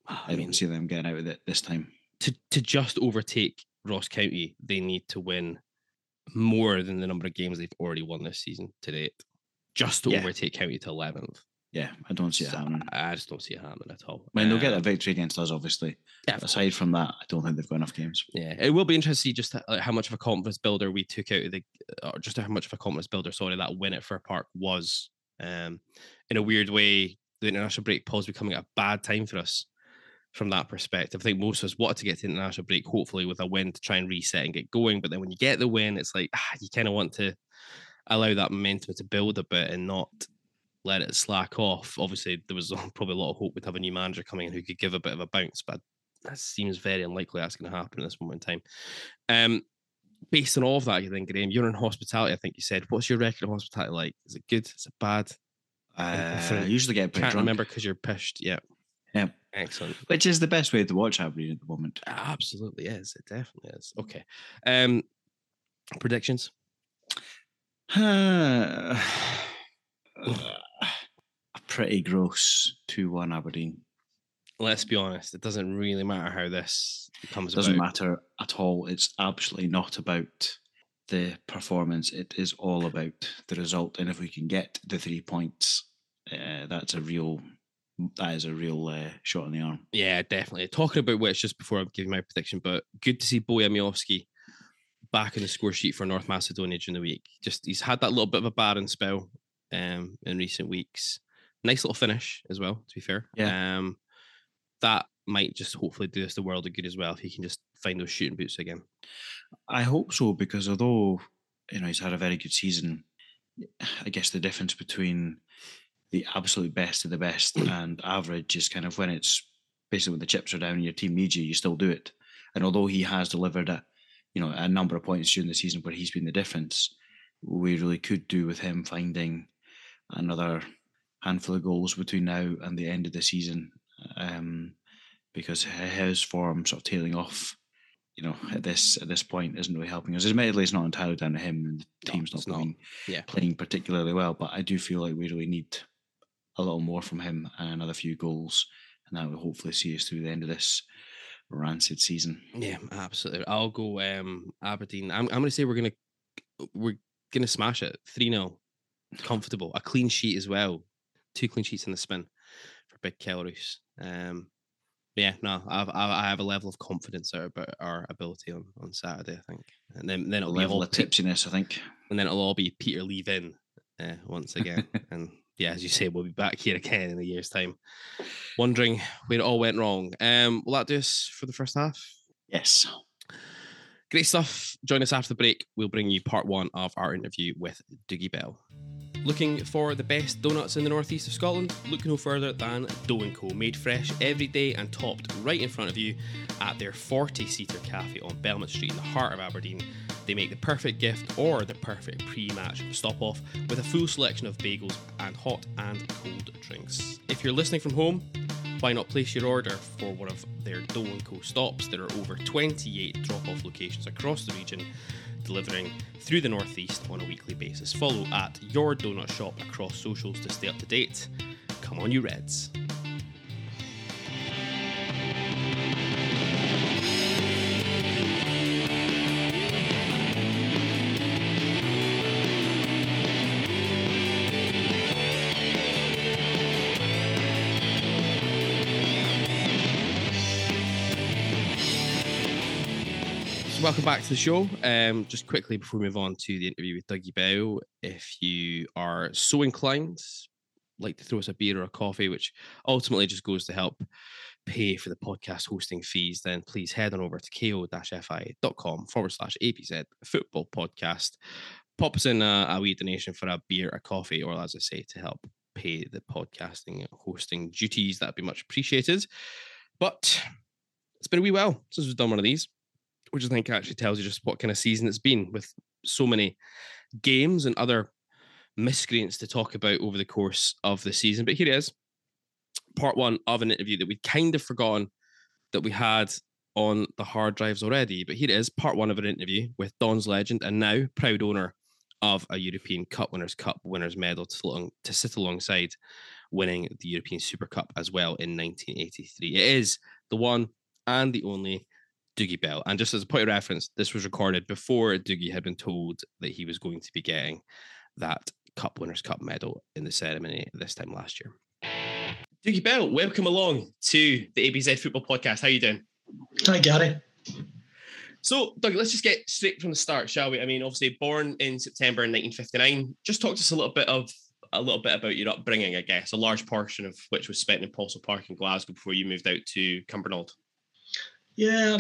D: I don't see them getting out of it this time.
A: To just overtake Ross County, they need to win more than the number of games they've already won this season to date. Just to overtake County to 11th.
D: Yeah, I don't see it happening.
A: I just don't see it happening at all.
D: I mean, they'll get a victory against us, obviously.
A: Yeah,
D: aside from that, I don't think they've got enough games.
A: Yeah, it will be interesting to see just how much of a confidence builder we took out of or just how much of a confidence builder, that win at Fir Park was. In a weird way, the international break pause becoming a bad time for us from that perspective. I think most of us wanted to get to the international break, hopefully with a win to try and reset and get going. But then when you get the win, it's like you kind of want to allow that momentum to build a bit and not let it slack off. Obviously, there was probably a lot of hope we'd have a new manager coming in who could give a bit of a bounce, but that seems very unlikely that's going to happen at this moment in time. Based on all of that, you think, Graham, you're in hospitality, I think you said. What's your record of hospitality like? Is it good? Is it bad?
D: I usually get pretty
A: Can't
D: drunk.
A: remember because you're pished. Yeah.
D: Yeah.
A: Excellent.
D: Which is the best way to watch Aberdeen at the moment.
A: Absolutely is. It definitely is. Okay. Predictions?
D: Pretty gross 2-1 Aberdeen.
A: Let's be honest, it doesn't really matter how this comes about.
D: It doesn't matter at all. It's absolutely not about the performance. It is all about the result. And if we can get the 3 points, that is a real shot in the arm.
A: Yeah, definitely. Talking about which, just before I'm giving my prediction, but good to see Bojan Miovski back in the score sheet for North Macedonia during the week. Just he's had that little bit of a barren spell in recent weeks. Nice little finish as well, to be fair.
D: Yeah.
A: That might just hopefully do us the world of good as well if he can just find those shooting boots again.
D: I hope so, because although he's had a very good season, I guess the difference between the absolute best of the best and average is kind of when it's basically when the chips are down and your team needs you, you still do it. And although he has delivered a number of points during the season where he's been the difference, we really could do with him finding another handful of goals between now and the end of the season, because his form sort of tailing off, at this point isn't really helping us. Admittedly, it's not entirely down to him, and the team's not playing particularly well, but I do feel like we really need a little more from him and another few goals, and that will hopefully see us through the end of this rancid season.
A: Yeah, absolutely. I'll go Aberdeen. I'm going to say we're gonna smash it 3-0, comfortable, a clean sheet as well, 2 clean sheets in the spin for Big Kelroos. I have a level of confidence about our ability on Saturday, I think, and then it'll
D: be a level of tipsiness, I think,
A: and then it'll all be Peter leave-in once again, and yeah, as you say, we'll be back here again in a year's time, wondering where it all went wrong. Will that do us for the first half?
D: Yes.
A: Great stuff. Join us after the break. We'll bring you part 1 of our interview with Dougie Bell. Looking for the best donuts in the northeast of Scotland? Look no further than Dough & Co. Made fresh every day and topped right in front of you at their 40-seater cafe on Belmont Street in the heart of Aberdeen. They make the perfect gift or the perfect pre-match stop-off with a full selection of bagels and hot and cold drinks. If you're listening from home, why not place your order for one of their Dough & Co. stops? There are over 28 drop-off locations across the region, delivering through the northeast on a weekly basis. Follow at Your Donut Shop across socials to stay up to date. Come on, you Reds. Welcome back to the show. Just quickly before we move on to the interview with Dougie Bell, if you are so inclined, like to throw us a beer or a coffee, which ultimately just goes to help pay for the podcast hosting fees, then please head on over to ko-fi.com/APZ football podcast. Pop us in a wee donation for a beer, a coffee, or as I say, to help pay the podcasting hosting duties. That'd be much appreciated. But it's been a wee while since we've done one of these, which I think actually tells you just what kind of season it's been, with so many games and other miscreants to talk about over the course of the season. But here it is, part 1 of an interview that we'd kind of forgotten that we had on the hard drives already. But here it is, part 1 of an interview with Don's legend and now proud owner of a European Cup Winners' Cup winners medal to sit alongside winning the European Super Cup as well in 1983. It is the one and the only Dougie Bell. And just as a point of reference, this was recorded before Dougie had been told that he was going to be getting that Cup Winners' Cup medal in the ceremony this time last year. Dougie Bell, welcome along to the ABZ Football Podcast. How are you doing?
E: Hi, Gary.
A: So, Doug, let's just get straight from the start, shall we? I mean, obviously born in September 1959. Just talk to us a little bit about your upbringing, I guess, a large portion of which was spent in Paulsall Park in Glasgow before you moved out to Cumbernauld.
E: Yeah,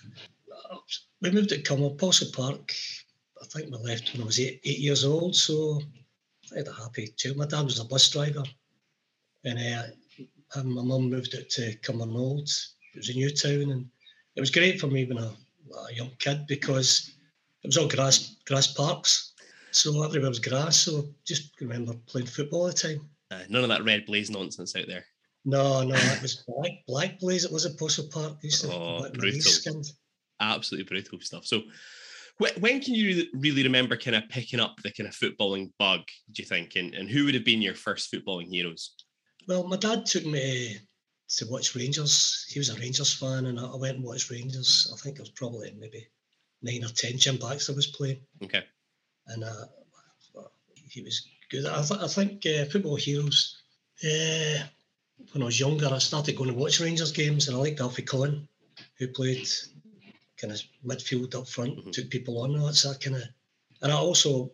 E: we moved to Paulsall Park. I think we left when I was eight years old, so I had a happy child. My dad was a bus driver, and my mum moved out to Cumbernauld. It was a new town, and it was great for me when I was a young kid because it was all grass parks, so everywhere was grass. So just remember playing football all the time.
A: None of that red blaze nonsense out there.
E: No, it was black blaze. It was at Paulsall Park.
A: Brutal, absolutely brutal stuff. So, when can you really remember kind of picking up the kind of footballing bug? Do you think, and who would have been your first footballing heroes?
E: Well, my dad took me to watch Rangers. He was a Rangers fan, and I went and watched Rangers. I think it was probably maybe 9 or 10. Jim Baxter was playing.
A: Okay.
E: And he was good. I think football heroes. When I was younger, I started going to watch Rangers games, and I liked Alfie Collin, who played kind of midfield up front, took people on. That's that kind of. And I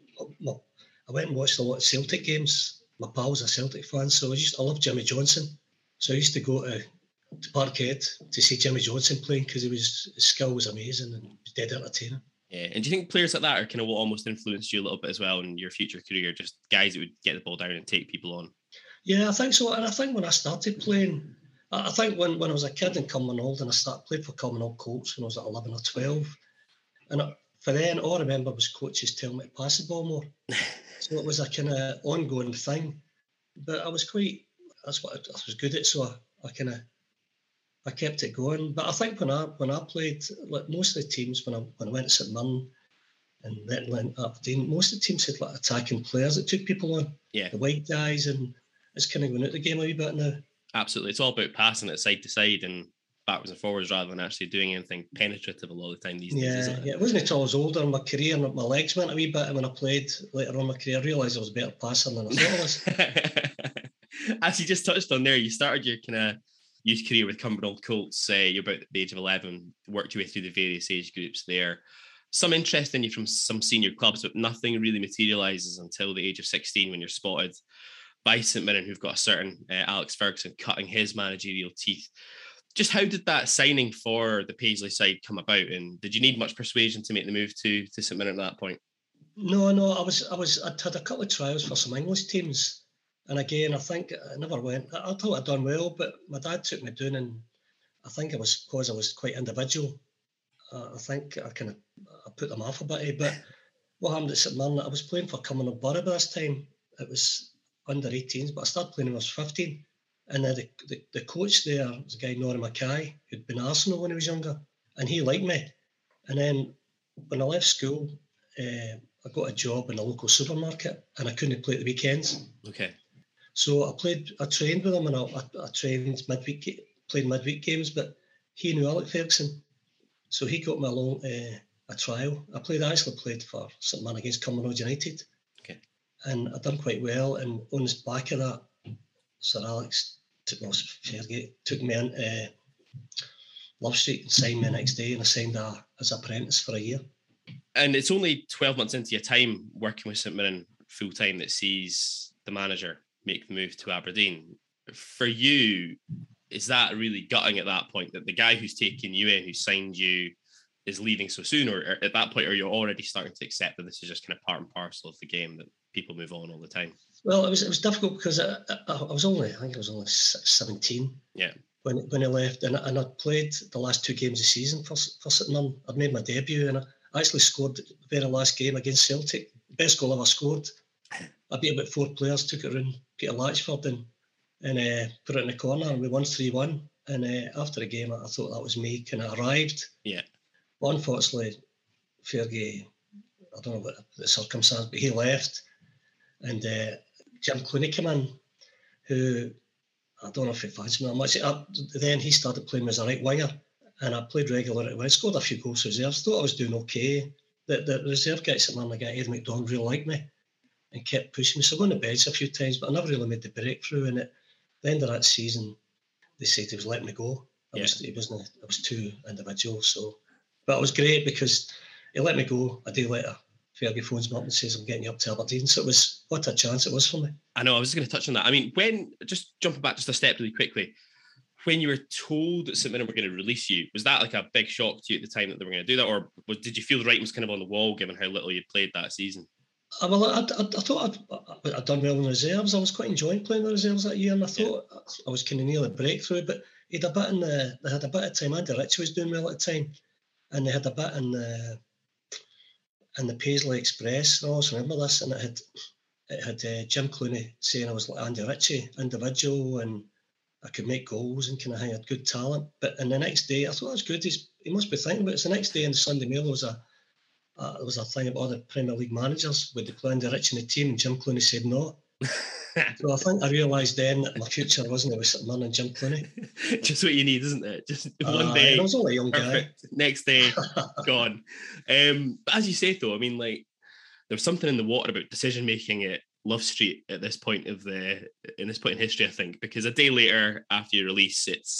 E: went and watched a lot of Celtic games. My pal's a Celtic fan, so I love Jimmy Johnson. So I used to go to Parkhead to see Jimmy Johnson playing because his skill was amazing and was dead entertaining.
A: Yeah, and do you think players like that are kind of what almost influenced you a little bit as well in your future career? Just guys that would get the ball down and take people on.
E: Yeah, I think so. And I think when I started playing, I think when I was a kid in Cumbernauld and I started playing for Cumbernauld Colts when I was like 11 or 12, and for then all I remember was coaches telling me to pass the ball more. So it was a kind of ongoing thing. But I was that's what I was good at, so I kept it going. But I think when I played, like most of the teams, when I went to St Mirren and then went up Aberdeen, most of the teams had like attacking players that took people on.
A: Yeah. The
E: white guys, and it's kind of going out the game a wee bit now.
A: Absolutely. It's all about passing it side to side and backwards and forwards rather than actually doing anything penetrative a lot of the time these days, isn't it?
E: Yeah, it wasn't until I was older in my career and my legs went a wee bit, and when I played later on in my career, I realised I was a better passer than I thought I was.
A: As you just touched on there, you started your kind of youth career with Cumbernauld Colts. You're about the age of 11, worked your way through the various age groups there. Some interest in you from some senior clubs, but nothing really materialises until the age of 16 when you're spotted by St Mirren, who've got a certain Alex Ferguson cutting his managerial teeth. Just how did that signing for the Paisley side come about, and did you need much persuasion to make the move to St Mirren at that point?
E: No, I'd had a couple of trials for some English teams, and again, I think I never went. I thought I'd done well, but my dad took me down, and I think it was because I was quite individual. I think I put them off a bit. But what happened at St Mirren, I was playing for Cumbernauld Borough by this time. It was under 18s, but I started playing when I was 15. And the coach there was a guy, Norrie Mackay, who'd been Arsenal when he was younger, and he liked me. And then when I left school, I got a job in a local supermarket, and I couldn't play at the weekends.
A: Okay.
E: So I trained with him, and I trained played midweek games, but he knew Alex Ferguson. So he got me along a trial. I actually played for St Mirren against Cumbernauld United.
A: Okay. And
E: I done quite well, and on the back of that, Sir Alex took me in Love Street and signed me the next day, and I signed as apprentice for a year.
A: And it's only 12 months into your time working with St Mirren full time that sees the manager make the move to Aberdeen. For you, is that really gutting at that point, that the guy who's taken you in, who signed you, is leaving so soon? Or at that point, are you already starting to accept that this is just kind of part and parcel of the game, that people move on all the time?
E: Well, it was difficult because I was only 17.
A: Yeah.
E: When I left, and I'd played the last 2 games of the season for St Mirren. I'd made my debut, and I actually scored the very last game against Celtic. Best goal I ever scored. I beat about 4 players, took it around Peter Latchford and put it in the corner, and we won 3-1. And after the game, I thought that was me kind of arrived.
A: Yeah.
E: But unfortunately, Fergie, I don't know what the circumstance, but he left, and Jim Clooney came in, who, I don't know if he fancies me that much. Then he started playing as a right winger, and I played regular. I scored a few goals for reserves. Thought I was doing okay. The reserve guys at Man, Eddie McDonald, really liked me and kept pushing me. So I went on the bench a few times, but I never really made the breakthrough. And at the end of that season, they said he was letting me go. I was too individual. So, but it was great because he let me go. A day later, Fergie phones me up and says, I'm getting you up to Aberdeen. So it was, what a chance it was for me.
A: I know, I was just going to touch on that. I mean, just jumping back just a step really quickly, when you were told that St Mirren were going to release you, was that like a big shock to you at the time that they were going to do that? Or did you feel the writing was kind of on the wall given how little you'd played that season?
E: I thought I'd done well in the reserves. I was quite enjoying playing the reserves that year, and I thought I was kind of near the breakthrough, but they had a bit of time. Andy Ritchie was doing well at the time, and they had a bit in the Paisley Express. I always remember this, and it had Jim Clooney saying I was like Andy Ritchie, individual, and I could make goals and kind of had good talent. But in the next day, I thought that's good. He must be thinking about it. So the next day in the Sunday Mail, there was a thing about all the Premier League managers would they play Andy Ritchie in the team, and Jim Clooney said no. So I think I realised then that my future wasn't with St Mirren and Jim Clooney.
A: Just what you need, isn't it? Just one day.
E: I was only a young
A: perfect.
E: Guy.
A: Next day, gone. But as you say, though, I mean, like there was something in the water about decision making at Love Street at this point in history, I think, because a day later after your release, it's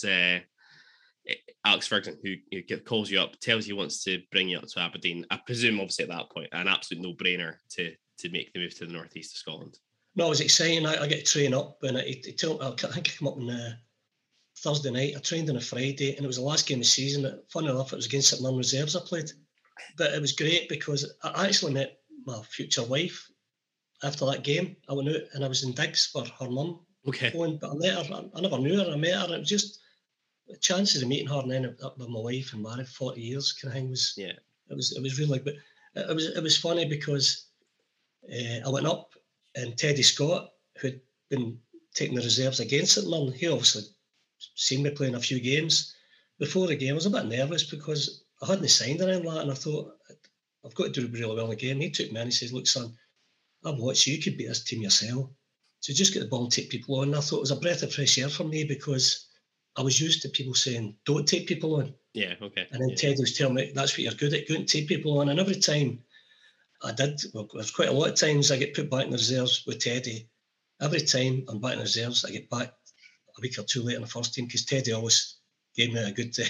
A: Alex Ferguson who calls you up, tells you he wants to bring you up to Aberdeen. I presume, obviously, at that point, an absolute no-brainer to make the move to the northeast of Scotland.
E: No, it was exciting. I get trained up, and I think I came up on Thursday night. I trained on a Friday, and it was the last game of the season. Funny enough, it was against St Mirren reserves I played, but it was great because I actually met my future wife after that game. I went out and I was in digs for her mum.
A: Okay.
E: But I met her. I never knew her. I met her. It was just the chances of meeting her and then up with my wife and married 40 years kind of thing was. Yeah. It was really, but it was funny because I went up. And Teddy Scott, who'd been taking the reserves against St Mirren, he obviously seen me playing a few games. Before the game, I was a bit nervous because I hadn't signed or anything like that, and I thought, I've got to do really well in the game. He took me and he says, look, son, I've watched you could beat this team yourself. So just get the ball and take people on. And I thought it was a breath of fresh air for me because I was used to people saying, don't take people on.
A: Yeah, okay.
E: And then Teddy was telling me, that's what you're good at, go and take people on. And every time I did. Well, there's quite a lot of times I get put back in the reserves with Teddy. Every time I'm back in the reserves, I get back a week or two late in the first team because Teddy always gave me a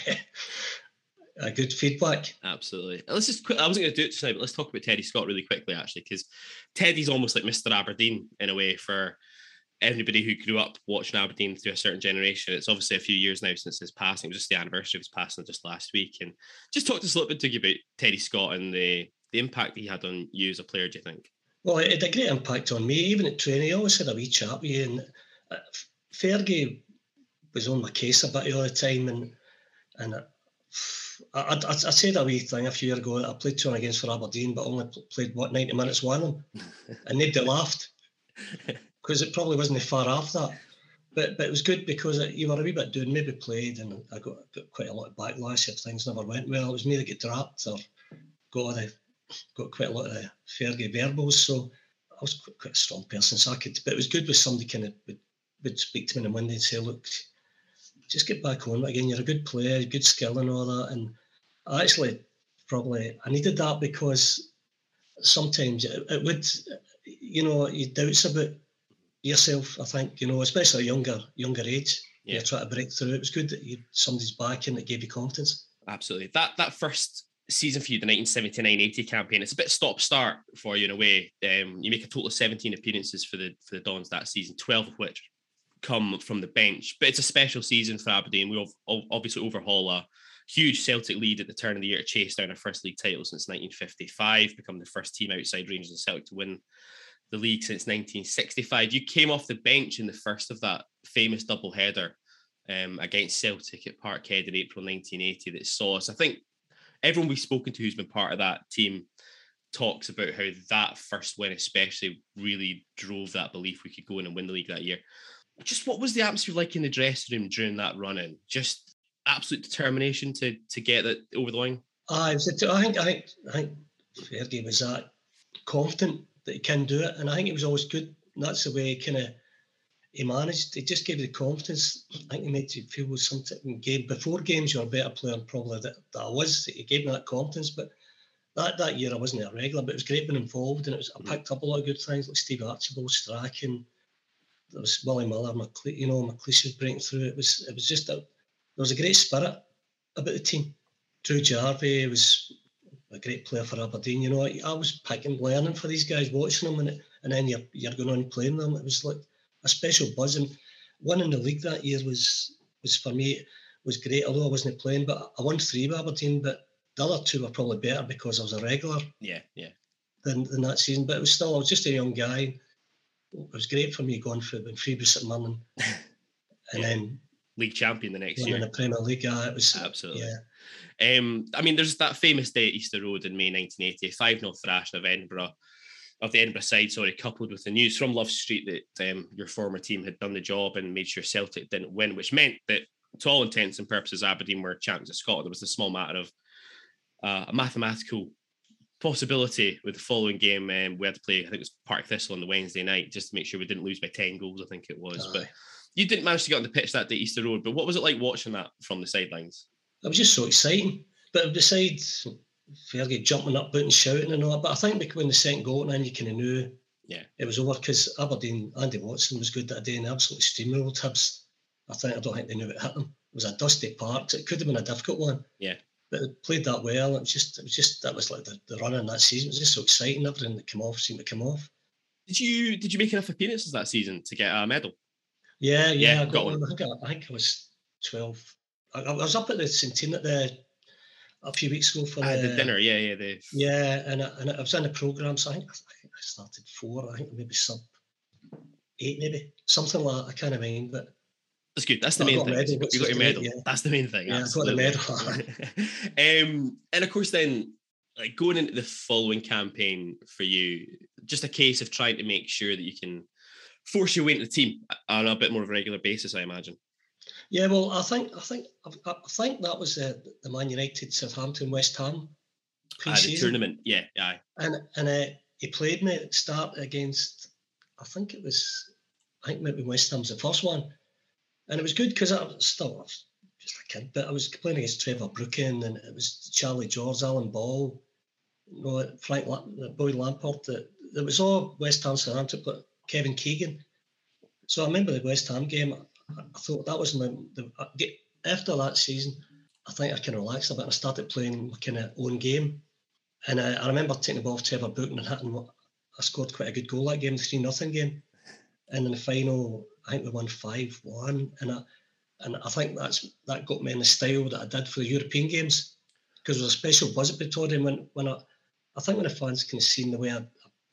E: good feedback.
A: Absolutely. Let's just I wasn't going to do it tonight, but let's talk about Teddy Scott really quickly, actually, because Teddy's almost like Mr. Aberdeen in a way for everybody who grew up watching Aberdeen through a certain generation. It's obviously a few years now since his passing. It was just the anniversary of his passing just last week. And just talk to us a little bit about Teddy Scott and the impact he had on you as a player, do you think?
E: Well, it had a great impact on me. Even at training, I always had a wee chat with you. And Fergie was on my case a bit all the time. And I said a wee thing a few years ago. I played 2 against for Aberdeen, but only played, 90 minutes with them. And nobody laughed because it probably wasn't far off that. But it was good because you were a wee bit doing, maybe played, and I got quite a lot of backlash if things never went well. It was me that get dropped or got quite a lot of Fergie verbals, so I was quite a strong person, so but it was good with somebody kind of would speak to me on Monday and say, look, just get back on again, you're a good player, good skill and all that. And I actually I needed that because sometimes it would, you doubts about yourself, I think, especially at a younger age. Yeah. You're trying to break through. It was good that somebody's back and it gave you confidence.
A: Absolutely. That first season for you, the 1979-80 campaign, it's a bit stop-start for you in a way. You make a total of 17 appearances for the Dons that season, 12 of which come from the bench. But it's a special season for Aberdeen. We obviously overhaul a huge Celtic lead at the turn of the year to chase down our first league title since 1955, become the first team outside Rangers and Celtic to win the league since 1965. You came off the bench in the first of that famous double-header against Celtic at Parkhead in April 1980 that saw us. I think everyone we've spoken to who's been part of that team talks about how that first win especially really drove that belief we could go in and win the league that year. Just what was the atmosphere like in the dressing room during that run-in? Just absolute determination to get that over the line?
E: I think Fergie was that confident that he can do it, and I think it was always good. And that's the way he managed. He just gave you the confidence. I think he made you feel something. Before games, you're a better player probably that I was. He gave me that confidence. But that year I wasn't a regular, but it was great being involved, and I picked up a lot of good things like Steve Archibald, Strachan. There was Willie Miller, McLeish was breaking through. It was just there was a great spirit about the team. Drew Jarvie was a great player for Aberdeen. You know, I was learning for these guys, watching them, and then you're going on playing them. It was like a special buzz, and winning the league that year was for me was great. Although I wasn't playing, but I won 3 with Aberdeen. But the other 2 were probably better because I was a regular.
A: Yeah.
E: Than that season, but I was just a young guy. It was great for me going from Freebus at Mirren, and then
A: league champion the next year
E: in the Premier League. It was
A: absolutely.
E: Yeah.
A: I mean, there's that famous day at Easter Road in May 1980, 5-0 thrashing of the Edinburgh side, coupled with the news from Love Street that your former team had done the job and made sure Celtic didn't win, which meant that, to all intents and purposes, Aberdeen were champions of Scotland. There was a small matter of a mathematical possibility with the following game. We had to play, I think it was Partick Thistle on the Wednesday night, just to make sure we didn't lose by 10 goals, I think it was. But you didn't manage to get on the pitch that day, Easter Road. But what was it like watching that from the sidelines?
E: It was just so exciting. But besides Fergie jumping up, and shouting and all that, but I think when the second goal went in, you kind of knew it was over, because Aberdeen, Andy Watson was good that day and absolutely steamrolled Hibs. I don't think they knew it hit them. It was a dusty part. It could have been a difficult one.
A: Yeah.
E: But it played that well. It was just that was like the run in that season. It was just so exciting. Everything that came off seemed to come off.
A: Did you make enough appearances that season to get a medal?
E: Yeah, I got one. I think I was 12. I was up at the Centennial a few weeks ago for
A: the dinner.
E: And I was in the programme, so I think I started 4. I think maybe sub 8, maybe something like that. I can't mind, but
A: that's good. That's the main thing. You got your medal. Yeah. That's the main thing.
E: Yeah,
A: absolutely.
E: I got the medal.
A: And of course, then, like, going into the following campaign for you, just a case of trying to make sure that you can force your way into the team on a bit more of a regular basis, I imagine.
E: Yeah, well, I think that was the Man United, Southampton, West Ham pre-season.
A: The tournament, yeah.
E: And he played me at the start against, I think maybe West Ham's the first one. And it was good because I was just a kid, but I was playing against Trevor Brooken, and it was Charlie George, Alan Ball, Frank Boyd Lampard. There was all West Ham, Southampton, but Kevin Keegan. So I remember the West Ham game. I thought that was after that season, I think I kind of relaxed a bit and I started playing my kind of own game. And I remember taking the ball off Trevor Brooken and hitting. I scored quite a good goal that game, the 3-0 game. And in the final, I think we won 5-1, and I think that got me in the style that I did for the European games, because there was a special buzz at Pretoria when the fans kind of seen the way I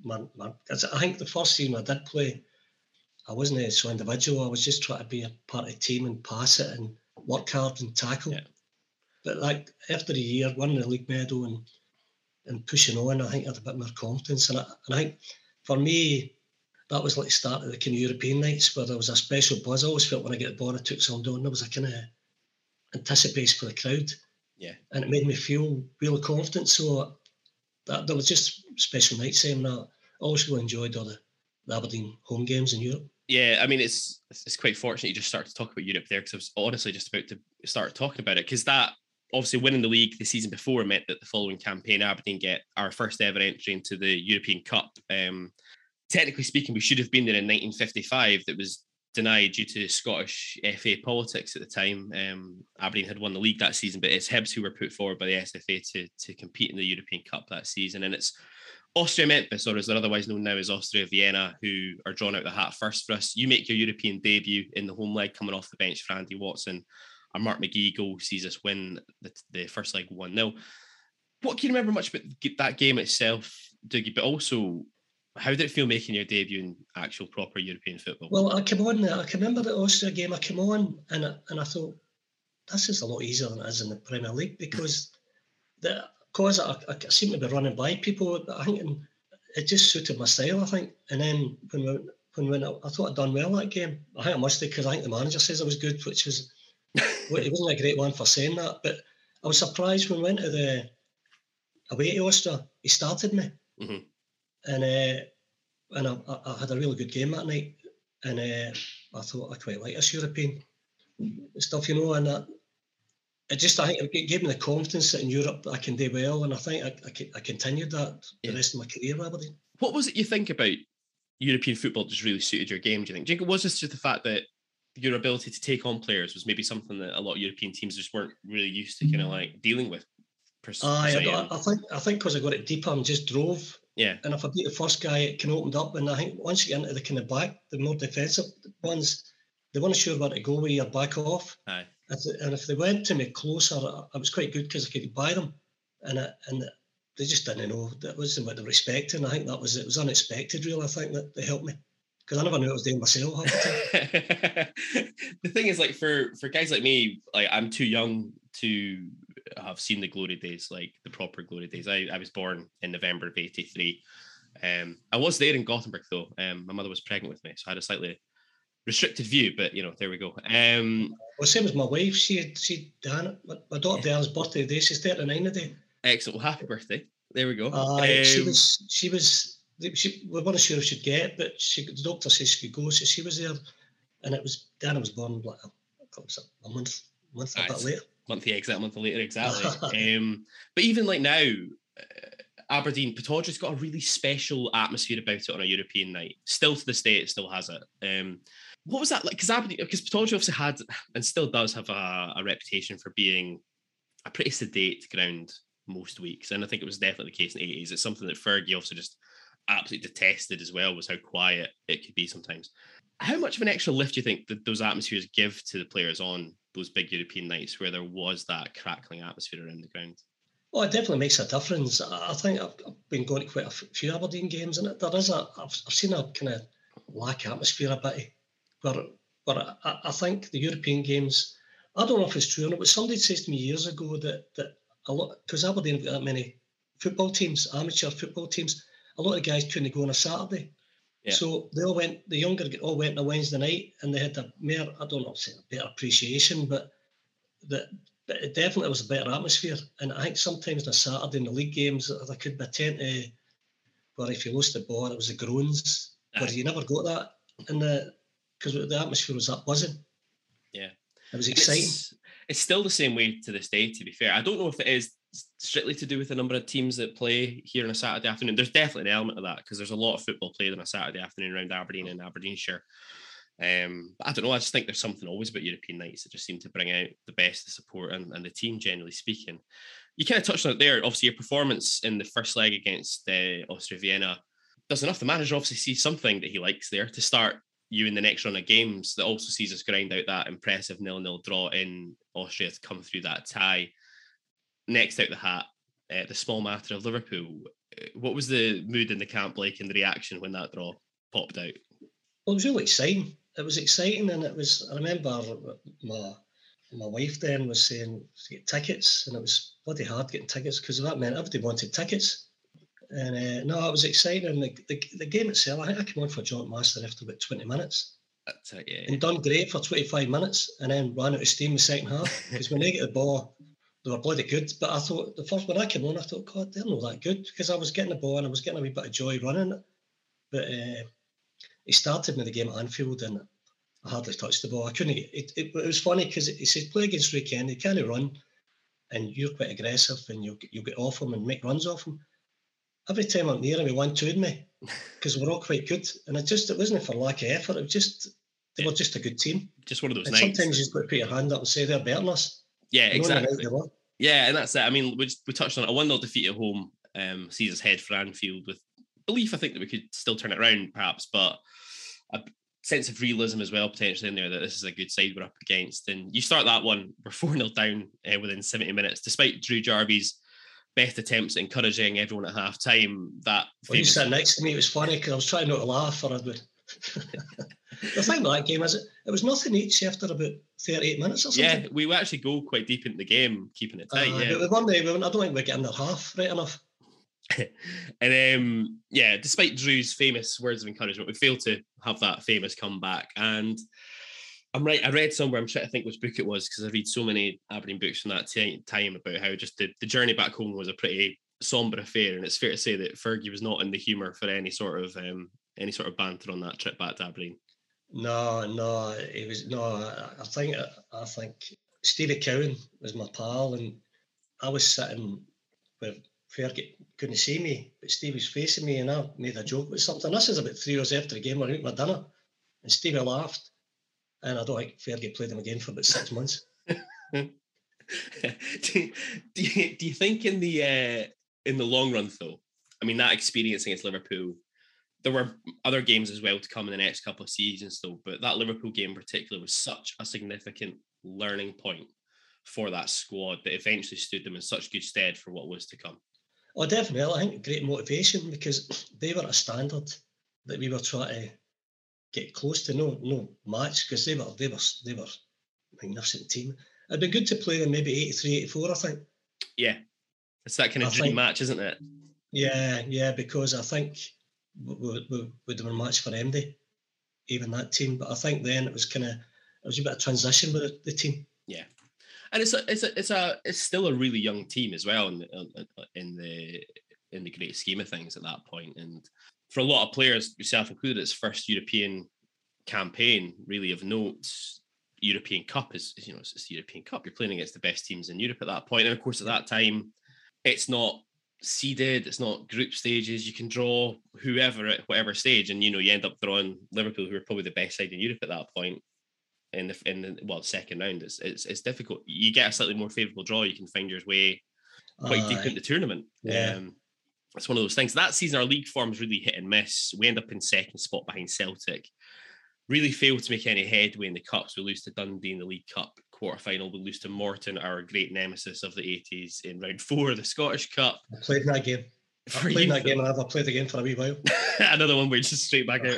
E: think the first season I did play, I wasn't so individual. I was just trying to be a part of the team and pass it and work hard and tackle. Yeah. But like after a year, winning the league medal and pushing on, I think I had a bit more confidence, and I think for me, that was like the start of the kind of European nights where there was a special buzz. I always felt when I get the ball, I took something on. There was a kind of anticipation for the crowd.
A: Yeah. And
E: it made me feel really confident. So that there was just special nights saying that. I always really enjoyed all the Aberdeen home games in Europe.
A: Yeah, I mean, it's quite fortunate you just started to talk about Europe there, because I was honestly just about to start talking about it, because that, obviously winning the league the season before meant that the following campaign, Aberdeen get our first ever entry into the European Cup. Technically speaking, we should have been there in 1955. That was denied due to Scottish FA politics at the time. Aberdeen had won the league that season, but it's Hibs who were put forward by the SFA to compete in the European Cup that season. And it's Austria Memphis, or as they're otherwise known now as Austria Vienna, who are drawn out the hat first for us. You make your European debut in the home leg, coming off the bench for Andy Watson. A Mark McGee goal sees us win the first leg 1-0. What can you remember much about that game itself, Dougie, but also how did it feel making your debut in actual proper European football?
E: Well, I can remember the Austria game. I came on and I thought, this is a lot easier than it is in the Premier League, because I seem to be running by people. I think it just suited my style, I think. And then when I thought I'd done well that game, I think I must have, because I think the manager says I was good, which was, it wasn't a great one for saying that. But I was surprised when we went away to Austria, he started me.
A: Mm-hmm.
E: And I had a really good game that night. and I thought I quite like this European stuff, and that. I think it gave me the confidence that in Europe I can do well, and I think I continued that the rest of my career with Aberdeen.
A: What was it you think about European football just really suited your game, do you think? Do you think it was just the fact that your ability to take on players was maybe something that a lot of European teams just weren't really used to kind of like dealing with?
E: I think because I got it deeper and just drove.
A: Yeah.
E: And if I beat the first guy, it can open up. And I think once you get into the kind of back, the more defensive ones, they weren't sure where to go with your back off.
A: Aye.
E: And if they went to me closer, I was quite good because I could buy them. And they just didn't know. That wasn't what they were expecting. I think it was unexpected, really. I think that they helped me. Because I never knew I was doing myself half the time.
A: The thing is, like, for guys like me, like, I'm too young to have seen the glory days, like the proper glory days. I was born in November of '83. I was there in Gothenburg, though. My mother was pregnant with me, so I had a slightly restricted view, but, there we go.
E: Well, same as my wife. Diana, my daughter Diana's birthday today. She's 39 today.
A: Excellent. Well, happy birthday. There we go.
E: She was. We weren't sure if she'd get it, but the doctor said she could go, so she was there, and Diana was born like a month a bit later.
A: Month later, exactly. But even like now, Aberdeen, Pittodrie's got a really special atmosphere about it on a European night. Still to this day, it still has it. What was that like? Because Pittodrie obviously had and still does have a reputation for being a pretty sedate ground most weeks, and I think it was definitely the case in the 80s. It's something that Fergie also just absolutely detested as well, was how quiet it could be sometimes. How much of an extra lift do you think that those atmospheres give to the players on those big European nights where there was that crackling atmosphere around the ground?
E: Well, it definitely makes a difference. I think I've been going to quite a few Aberdeen games, and I've seen a kind of lack atmosphere a bit. But I think the European games, I don't know if it's true or not, but somebody says to me years ago that a lot, because Aberdeen have got that many football teams, amateur football teams, a lot of guys couldn't go on a Saturday. Yeah. So the younger all went on a Wednesday night, and they had a more, I don't know, say a better appreciation, but it definitely was a better atmosphere. And I think sometimes on a Saturday in the league games, there could be a tent where if you lost the ball, it was the groans, where you never got that, because the atmosphere was that buzzing.
A: Yeah.
E: It was exciting.
A: It's still the same way to this day, to be fair. I don't know if it is strictly to do with the number of teams that play here on a Saturday afternoon. There's definitely an element of that, because there's a lot of football played on a Saturday afternoon around Aberdeen and Aberdeenshire. But I don't know, I just think there's something always about European nights that just seem to bring out the best of support and the team, generally speaking. You kind of touched on it there. Obviously, your performance in the first leg against Austria Vienna does enough. The manager obviously sees something that he likes there to start you in the next run of games, that also sees us grind out that impressive 0-0 draw in Austria to come through that tie. Next out the hat, the small matter of Liverpool. What was the mood in the camp like, and the reaction when that draw popped out?
E: Well, it was really exciting. It was exciting, and it was. I remember my wife then was saying to get tickets, and it was bloody hard getting tickets, because that meant everybody wanted tickets. And no, it was exciting. And the game itself, I think I came on for joint master after about 20 minutes.
A: That's it, yeah.
E: And done great for 25 minutes, and then ran out of steam the second half, because when they get the ball, they were bloody good. But I thought when I came on, I thought, God, they're not that good, because I was getting the ball and I was getting a wee bit of joy running it. But he started me the game at Anfield, and I hardly touched the ball. I couldn't. It was funny, because he says, play against Ray Kennedy, he can't run, and you're quite aggressive, and you'll get off him and make runs off him. Every time I'm near him, he 1-2'd me, because we're all quite good. And it wasn't for lack of effort. It was just, they were just a good team.
A: Just one of those
E: and
A: nights.
E: Sometimes you just got to put your hand up and say they're better than us.
A: Yeah, exactly. Yeah, and that's it. I mean, we touched on it. A 1-0 defeat at home sees us head for Anfield with belief, I think, that we could still turn it around, perhaps, but a sense of realism as well, potentially, in there, that this is a good side we're up against. And you start that one, we're 4-0 down within 70 minutes, despite Drew Jarvie's best attempts at encouraging everyone at half time.
E: You sat next to me, it was funny, because I was trying not to laugh, or I would. The thing with that game is it was nothing each after about 38 minutes or something.
A: Yeah, we actually go quite deep into the game, keeping it tight.
E: But I don't think we get in their half right enough.
A: And despite Drew's famous words of encouragement, we failed to have that famous comeback. And I'm right, I read somewhere, I'm trying to think which book it was, because I read so many Aberdeen books from that time about how just the journey back home was a pretty sombre affair, and it's fair to say that Fergie was not in the humour for any sort of banter on that trip back to Aberdeen.
E: No, it was no. I think Stevie Cowan was my pal, and I was sitting where Fergie couldn't see me, but Stevie was facing me, and I made a joke with something. This is about 3 hours after the game. We're eating my dinner, and Stevie laughed, and I don't think Fergie played him again for about 6 months.
A: do you think in the long run though? I mean, that experience against Liverpool, there were other games as well to come in the next couple of seasons though, but that Liverpool game in particular was such a significant learning point for that squad that eventually stood them in such good stead for what was to come.
E: Oh, definitely. I think great motivation, because they were a standard that we were trying to get close to. No match, because they were a magnificent team. It'd be good to play them maybe 83, 84, I think.
A: Yeah. It's that kind of dream match, isn't it?
E: Yeah, because I think we would have been a match for MD, even that team. But I think then it was a bit of transition with the team.
A: Yeah. And it's still a really young team as well in the great scheme of things at that point. And for a lot of players, yourself included, it's first European campaign really of note. European Cup is it's the European Cup. You're playing against the best teams in Europe at that point. And of course, at that time, it's not seeded, it's not group stages. You can draw whoever at whatever stage, and you end up drawing Liverpool, who are probably the best side in Europe at that point. In the second round, it's difficult. You get a slightly more favourable draw, you can find your way quite deep into the tournament.
E: Yeah.
A: It's one of those things. That season, our league form is really hit and miss. We end up in second spot behind Celtic. Really failed to make any headway in the cups. We lose to Dundee in the League Cup quarter-final. We lose to Morton, our great nemesis of the 80s, in round 4 of the Scottish Cup.
E: I played in that game. And I've played the game for a wee while.
A: Another one where it's just straight back out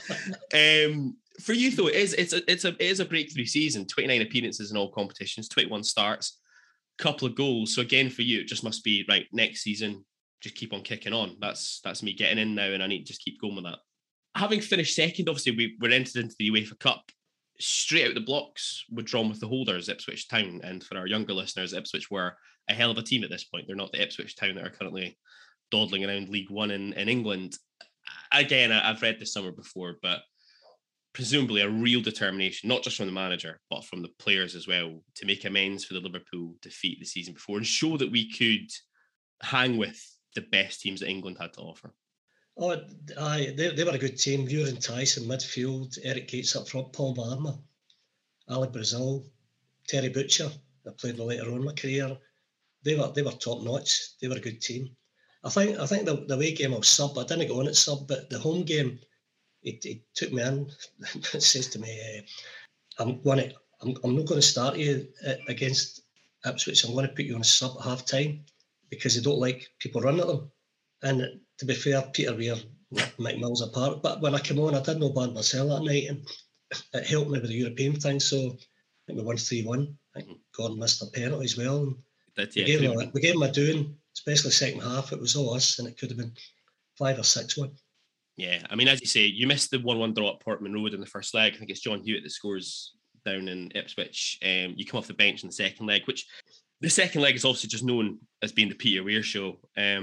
A: again. For you though, it is a breakthrough season. 29 appearances in all competitions, 21 starts, couple of goals. So again, for you, it just must be right. Next season, just keep on kicking on. That's me getting in now, and I need to just keep going with that. Having finished second, obviously we were entered into the UEFA Cup. Straight out the blocks, we're drawn with the holders, Ipswich Town. And for our younger listeners, Ipswich were a hell of a team at this point. They're not the Ipswich Town that are currently dawdling around League One in England. Again, I've read this somewhere before, but presumably a real determination, not just from the manager, but from the players as well, to make amends for the Liverpool defeat the season before and show that we could hang with the best teams that England had to offer.
E: Oh, they were a good team. Euron Tice in midfield, Eric Gates up front, Paul Marmer, Ali Brazil, Terry Butcher. I played them later on in my career. They were top notch. They were a good team. I think the away game I was sub. I didn't go on at sub, but the home game, he took me in. It says to me, I'm not going to start you against Ipswich. I'm going to put you on a sub at half time because they don't like people running at them. And to be fair, Peter Weir, Mick Mills apart. But when I came on, I did no bad myself that night, and it helped me with the European thing. So I think we won 3-1. I think Gordon missed a penalty as well. We gave him a doing, especially second half. It was all us, and it could have been 5 or 6-1.
A: Yeah, I mean, as you say, you missed the 1-1 draw at Portman Road in the first leg. I think it's John Hewitt that scores down in Ipswich. You come off the bench in the second leg, which the second leg is obviously just known as being the Peter Weir show.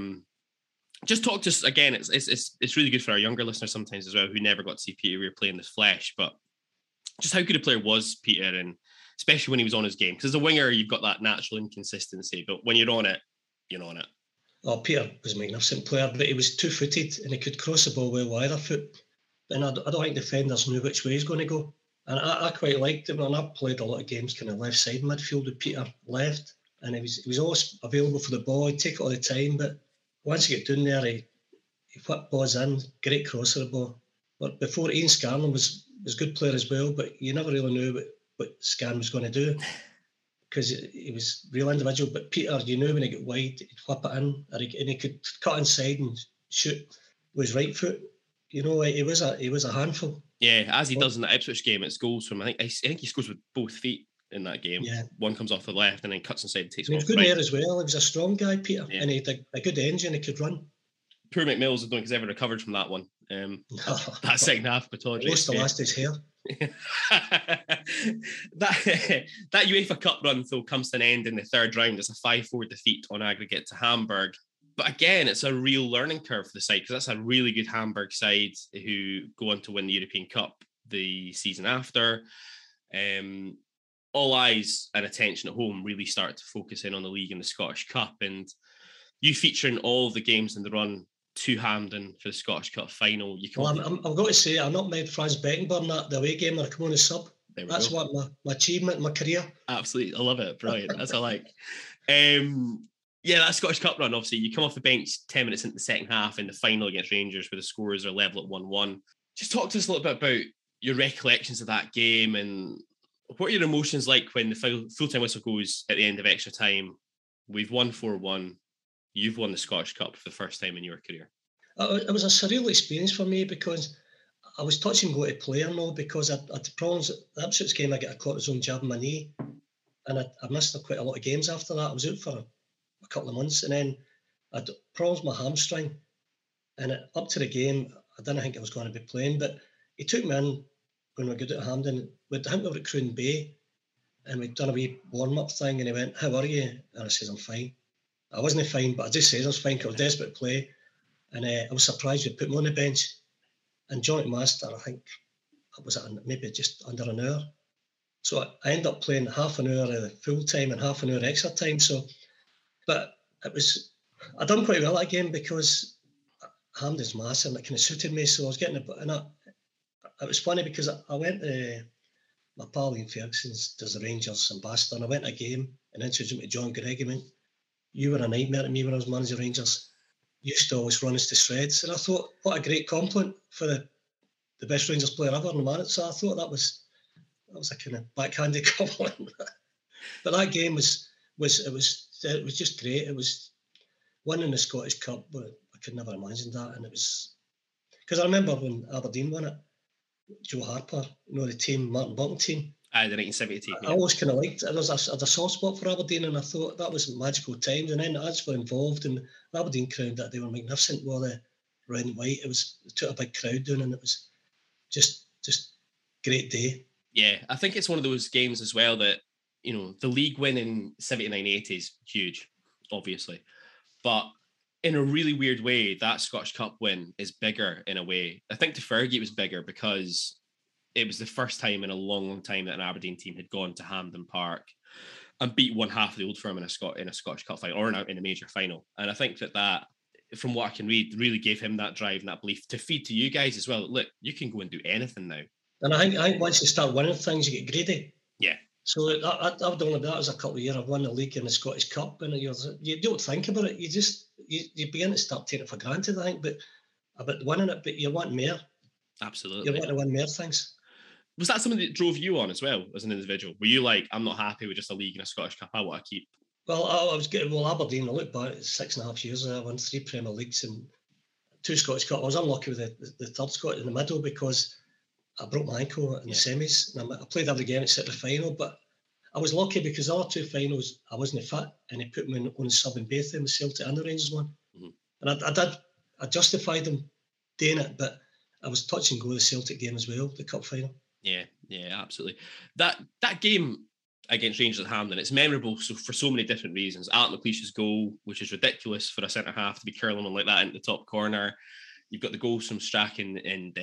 A: Just talk to us again. It's really good for our younger listeners sometimes as well, who never got to see Peter Weir play in the flesh. But just how good a player was Peter, and especially when he was on his game. Because as a winger, you've got that natural inconsistency, but when you're on it, you're on it.
E: Oh, Peter was a magnificent player, but he was two-footed and he could cross the ball well with either foot. And I don't think defenders knew which way he's going to go. And I quite liked him, and I played a lot of games kind of left side midfield with Peter left, and he was always available for the ball. He'd take it all the time, but once you get down there, he whipped balls in, great crosser of the ball. But before, Ian Scarlett was a good player as well, but you never really knew what Scarlett was going to do because he was a real individual. But Peter, you knew when he got wide, he'd whip it in, and he could cut inside and shoot with his right foot. You know, he was a handful. Yeah,
A: as he does in the Ipswich game, it's goals from, I think he scores with both feet in that game.
E: Yeah.
A: One comes off the left and then cuts inside and takes
E: it. He was good there as well. He was a strong guy, Peter,
A: yeah.
E: And he had a good engine. He could run.
A: Poor Mick Mills, I don't think he's ever recovered from that one. That second half, Batonji.
E: He lost the last his hair.
A: that UEFA Cup run, though, comes to an end in the third round. It's a 5-4 defeat on aggregate to Hamburg. But again, it's a real learning curve for the side because that's a really good Hamburg side who go on to win the European Cup the season after. All eyes and attention at home really start to focus in on the league and the Scottish Cup, and you feature in all of the games in the run to Hampden for the Scottish Cup final.
E: I've got to say, I'm not made Franz Beckenbauer the away game when I come on as sub. That's what my achievement in my career.
A: Absolutely, I love it. Brilliant. That's what I like. That Scottish Cup run, obviously, you come off the bench 10 minutes into the second half in the final against Rangers where the scores are level at 1-1. Just talk to us a little bit about your recollections of that game and what are your emotions like when the full-time whistle goes at the end of extra time? We've won 4-1. You've won the Scottish Cup for the first time in your career.
E: It was a surreal experience for me because I was touch and go to play because I had problems. The Ipswich game, I got a cortisone jab in my knee and I missed quite a lot of games after that. I was out for a couple of months and then I had problems with my hamstring. And up to the game, I didn't think I was going to be playing, but he took me in when we got out of Hampden. I think we were at Croon Bay and we'd done a wee warm-up thing and he went, "How are you?" And I says, "I'm fine." I wasn't fine, but I just said I was fine because I was desperate to play. And I was surprised you put me on the bench. And Johnny Master, I think, was maybe just under an hour. So I ended up playing half an hour of full time and half an hour extra time. But I done quite well that game because Hampden's massive and it kind of suited me. So I was getting it was funny because I went to my pal Ian Ferguson's, does the Rangers ambassador, and I went to a game and introduced him to John Gregg. He went, "You were a nightmare to me when I was managing Rangers. You used to always run us to shreds." And I thought, what a great compliment for the best Rangers player ever in the man. So I thought that was a kind of backhanded compliment. But that game was just great. It was winning the Scottish Cup, but I could never imagine that. And it was because I remember when Aberdeen won it, Joe Harper, the team, Martin Buchan team.
A: The 1970 team.
E: I always kind of liked it. I had a soft spot for Aberdeen, and I thought that was magical times. And then I just got involved in the Aberdeen crowd that day were magnificent with the red and white. They took a big crowd down, and it was just great day.
A: Yeah, I think it's one of those games as well that, the league win in 79-80 is huge, obviously. But in a really weird way, that Scottish Cup win is bigger in a way. I think to Fergie it was bigger because it was the first time in a long, long time that an Aberdeen team had gone to Hampden Park and beat one half of the Old Firm in a Scottish Cup final or in a major final. And I think that, from what I can read, really gave him that drive and that belief to feed to you guys as well. Look, you can go and do anything now.
E: And I think once you start winning things, you get greedy.
A: Yeah.
E: So I've done that as a couple of years. I've won the league and the Scottish Cup, and you don't think about it. You begin to start taking it for granted, I think, but about winning it, but you want more.
A: Absolutely.
E: You want to win more things.
A: Was that something that drove you on as well as an individual? Were you like, I'm not happy with just a league and a Scottish Cup, I want to keep?
E: Well, I was getting Aberdeen. I look back, 6.5 years I won 3 Premier Leagues and 2 Scottish Cup. I was unlucky with the third Scot in the middle because I broke my ankle in the semis. And I played every game except the final, but I was lucky because the other 2 finals I wasn't fit, and he put me on the sub in both of them, the Celtic and the Rangers one. Mm-hmm. And I justified them doing it, but I was touch and go the Celtic game as well, the cup final.
A: Yeah, absolutely. That game against Rangers at Hampden, it's memorable for so many different reasons. Alec McLeish's goal, which is ridiculous for a centre half to be curling one like that into the top corner. You've got the goals from Strachan and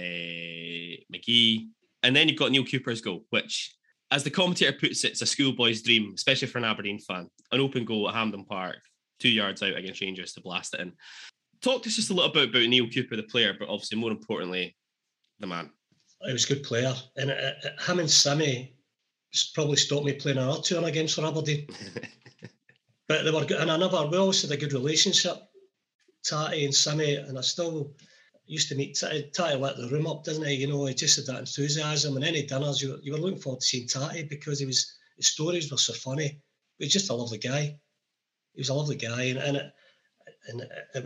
A: McGee, and then you've got Neil Cooper's goal, which, as the commentator puts it, it's a schoolboy's dream, especially for an Aberdeen fan. An open goal at Hampden Park, 2 yards out against Rangers to blast it in. Talk to us just a little bit about Neil Cooper, the player, but obviously more importantly, the man.
E: He was a good player, and him and Sammy probably stopped me playing another tour games for Aberdeen. But they were good, and we always had a good relationship, Tatty and Sammy, and I still used to meet Tatty. Tatty lit the room up, doesn't he? He just had that enthusiasm, and any dinners you were looking forward to seeing Tatty because his stories were so funny. He was just a lovely guy. He was a lovely guy, and it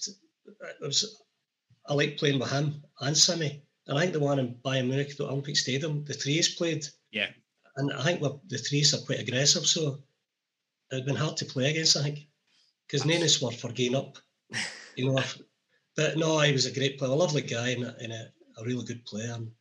E: was I liked playing with him and Sammy. And I think the one in Bayern Munich, the Olympic Stadium, the threes played.
A: Yeah. And
E: I think the threes are quite aggressive, so it would have been hard to play against, I think. Because none of us were for getting up. But no, he was a great player, a lovely guy and a really good player. And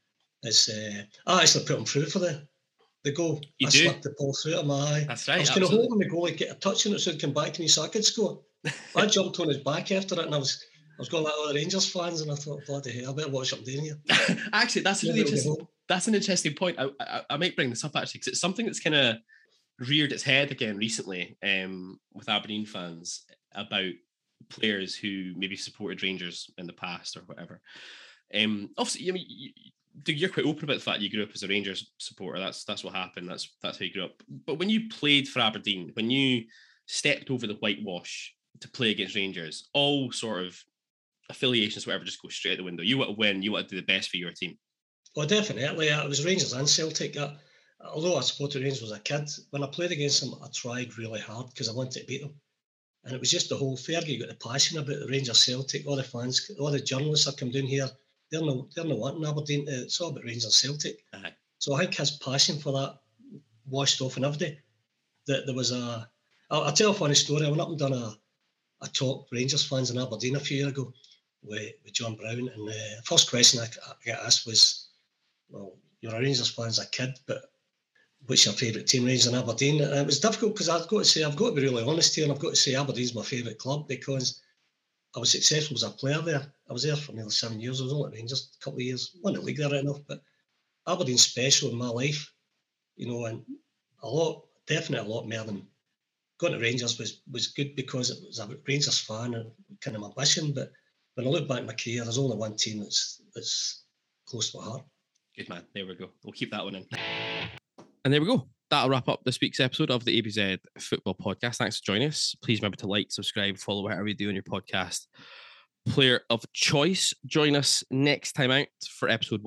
E: I actually put him through for the goal. I slipped the ball through him.
A: That's right.
E: I was kind of hoping the goalie get a touch on it so he'd come back to me so I could score. I jumped on his back after it and I was going like all the Rangers fans, and I thought, bloody hell, I better watch what I'm doing here.
A: Actually, that's really interesting.
F: That's an interesting point. I might bring this up actually, because it's something that's kind of reared its head again recently with Aberdeen fans about players who maybe supported Rangers in the past or whatever. Obviously, I mean, you're quite open about the fact you grew up as a Rangers supporter. That's what happened. That's how you grew up. But when you played for Aberdeen, when you stepped over the whitewash to play against Rangers, all sort of affiliations, whatever, just go straight out the window. You want to win. You want to do the best for your team.
E: Well, definitely. It was Rangers and Celtic. Although I supported Rangers as a kid, when I played against them, I tried really hard because I wanted to beat them. And it was just the whole Fergie got the passion about the Rangers Celtic. All the fans, all the journalists that come down here, they're not wanting Aberdeen. It's all about Rangers Celtic.
F: Uh-huh.
E: So I think his passion for that washed off in everybody. That there was I'll tell a funny story. I went up and done a talk Rangers fans in Aberdeen a few years ago with John Brown, and the first question I got asked was, well, you're a Rangers fan as a kid, but what's your favourite team, Rangers and Aberdeen? And it was difficult because I've got to be really honest here, and I've got to say Aberdeen's my favourite club because I was successful as a player there. I was there for nearly 7 years. I was only at Rangers a couple of years. Won the league there right enough, but Aberdeen's special in my life, and definitely a lot more than going to Rangers was good because it was a Rangers fan and kind of my mission. But when I look back at my career, there's only one team that's close to my heart.
F: Good man. There we go. We'll keep that one in.
A: And there we go. That'll wrap up this week's episode of the ABZ Football Podcast. Thanks for joining us. Please remember to like, subscribe, follow whatever you do on your podcast player of choice. Join us next time out for episode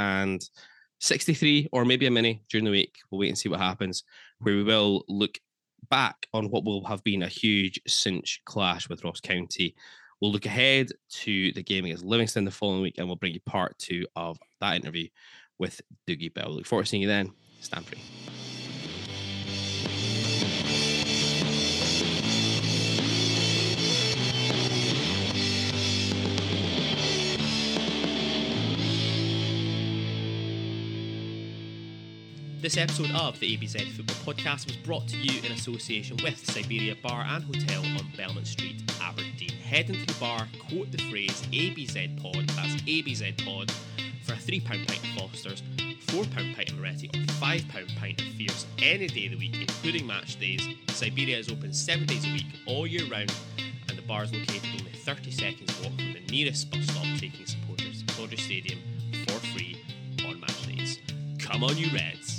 A: 163, or maybe a mini during the week. We'll wait and see what happens, where we will look back on what will have been a huge cinch clash with Ross County. We'll look ahead to the game against Livingston the following week, and we'll bring you part 2 of that interview with Dougie Bell. Look forward to seeing you then. Stand free.
F: This episode of the ABZ Football Podcast was brought to you in association with Siberia Bar and Hotel on Belmont Street, Aberdeen. Head into the bar, quote the phrase ABZ Pod, that's ABZ Pod, for a £3 pint of Foster's, £4 pint of Moretti, or £5 pint of Fierce any day of the week, including match days. Siberia is open 7 days a week, all year round, and the bar is located only 30 seconds walk from the nearest bus stop, taking supporters to Tawdry Stadium for free on match days. Come on, you Reds!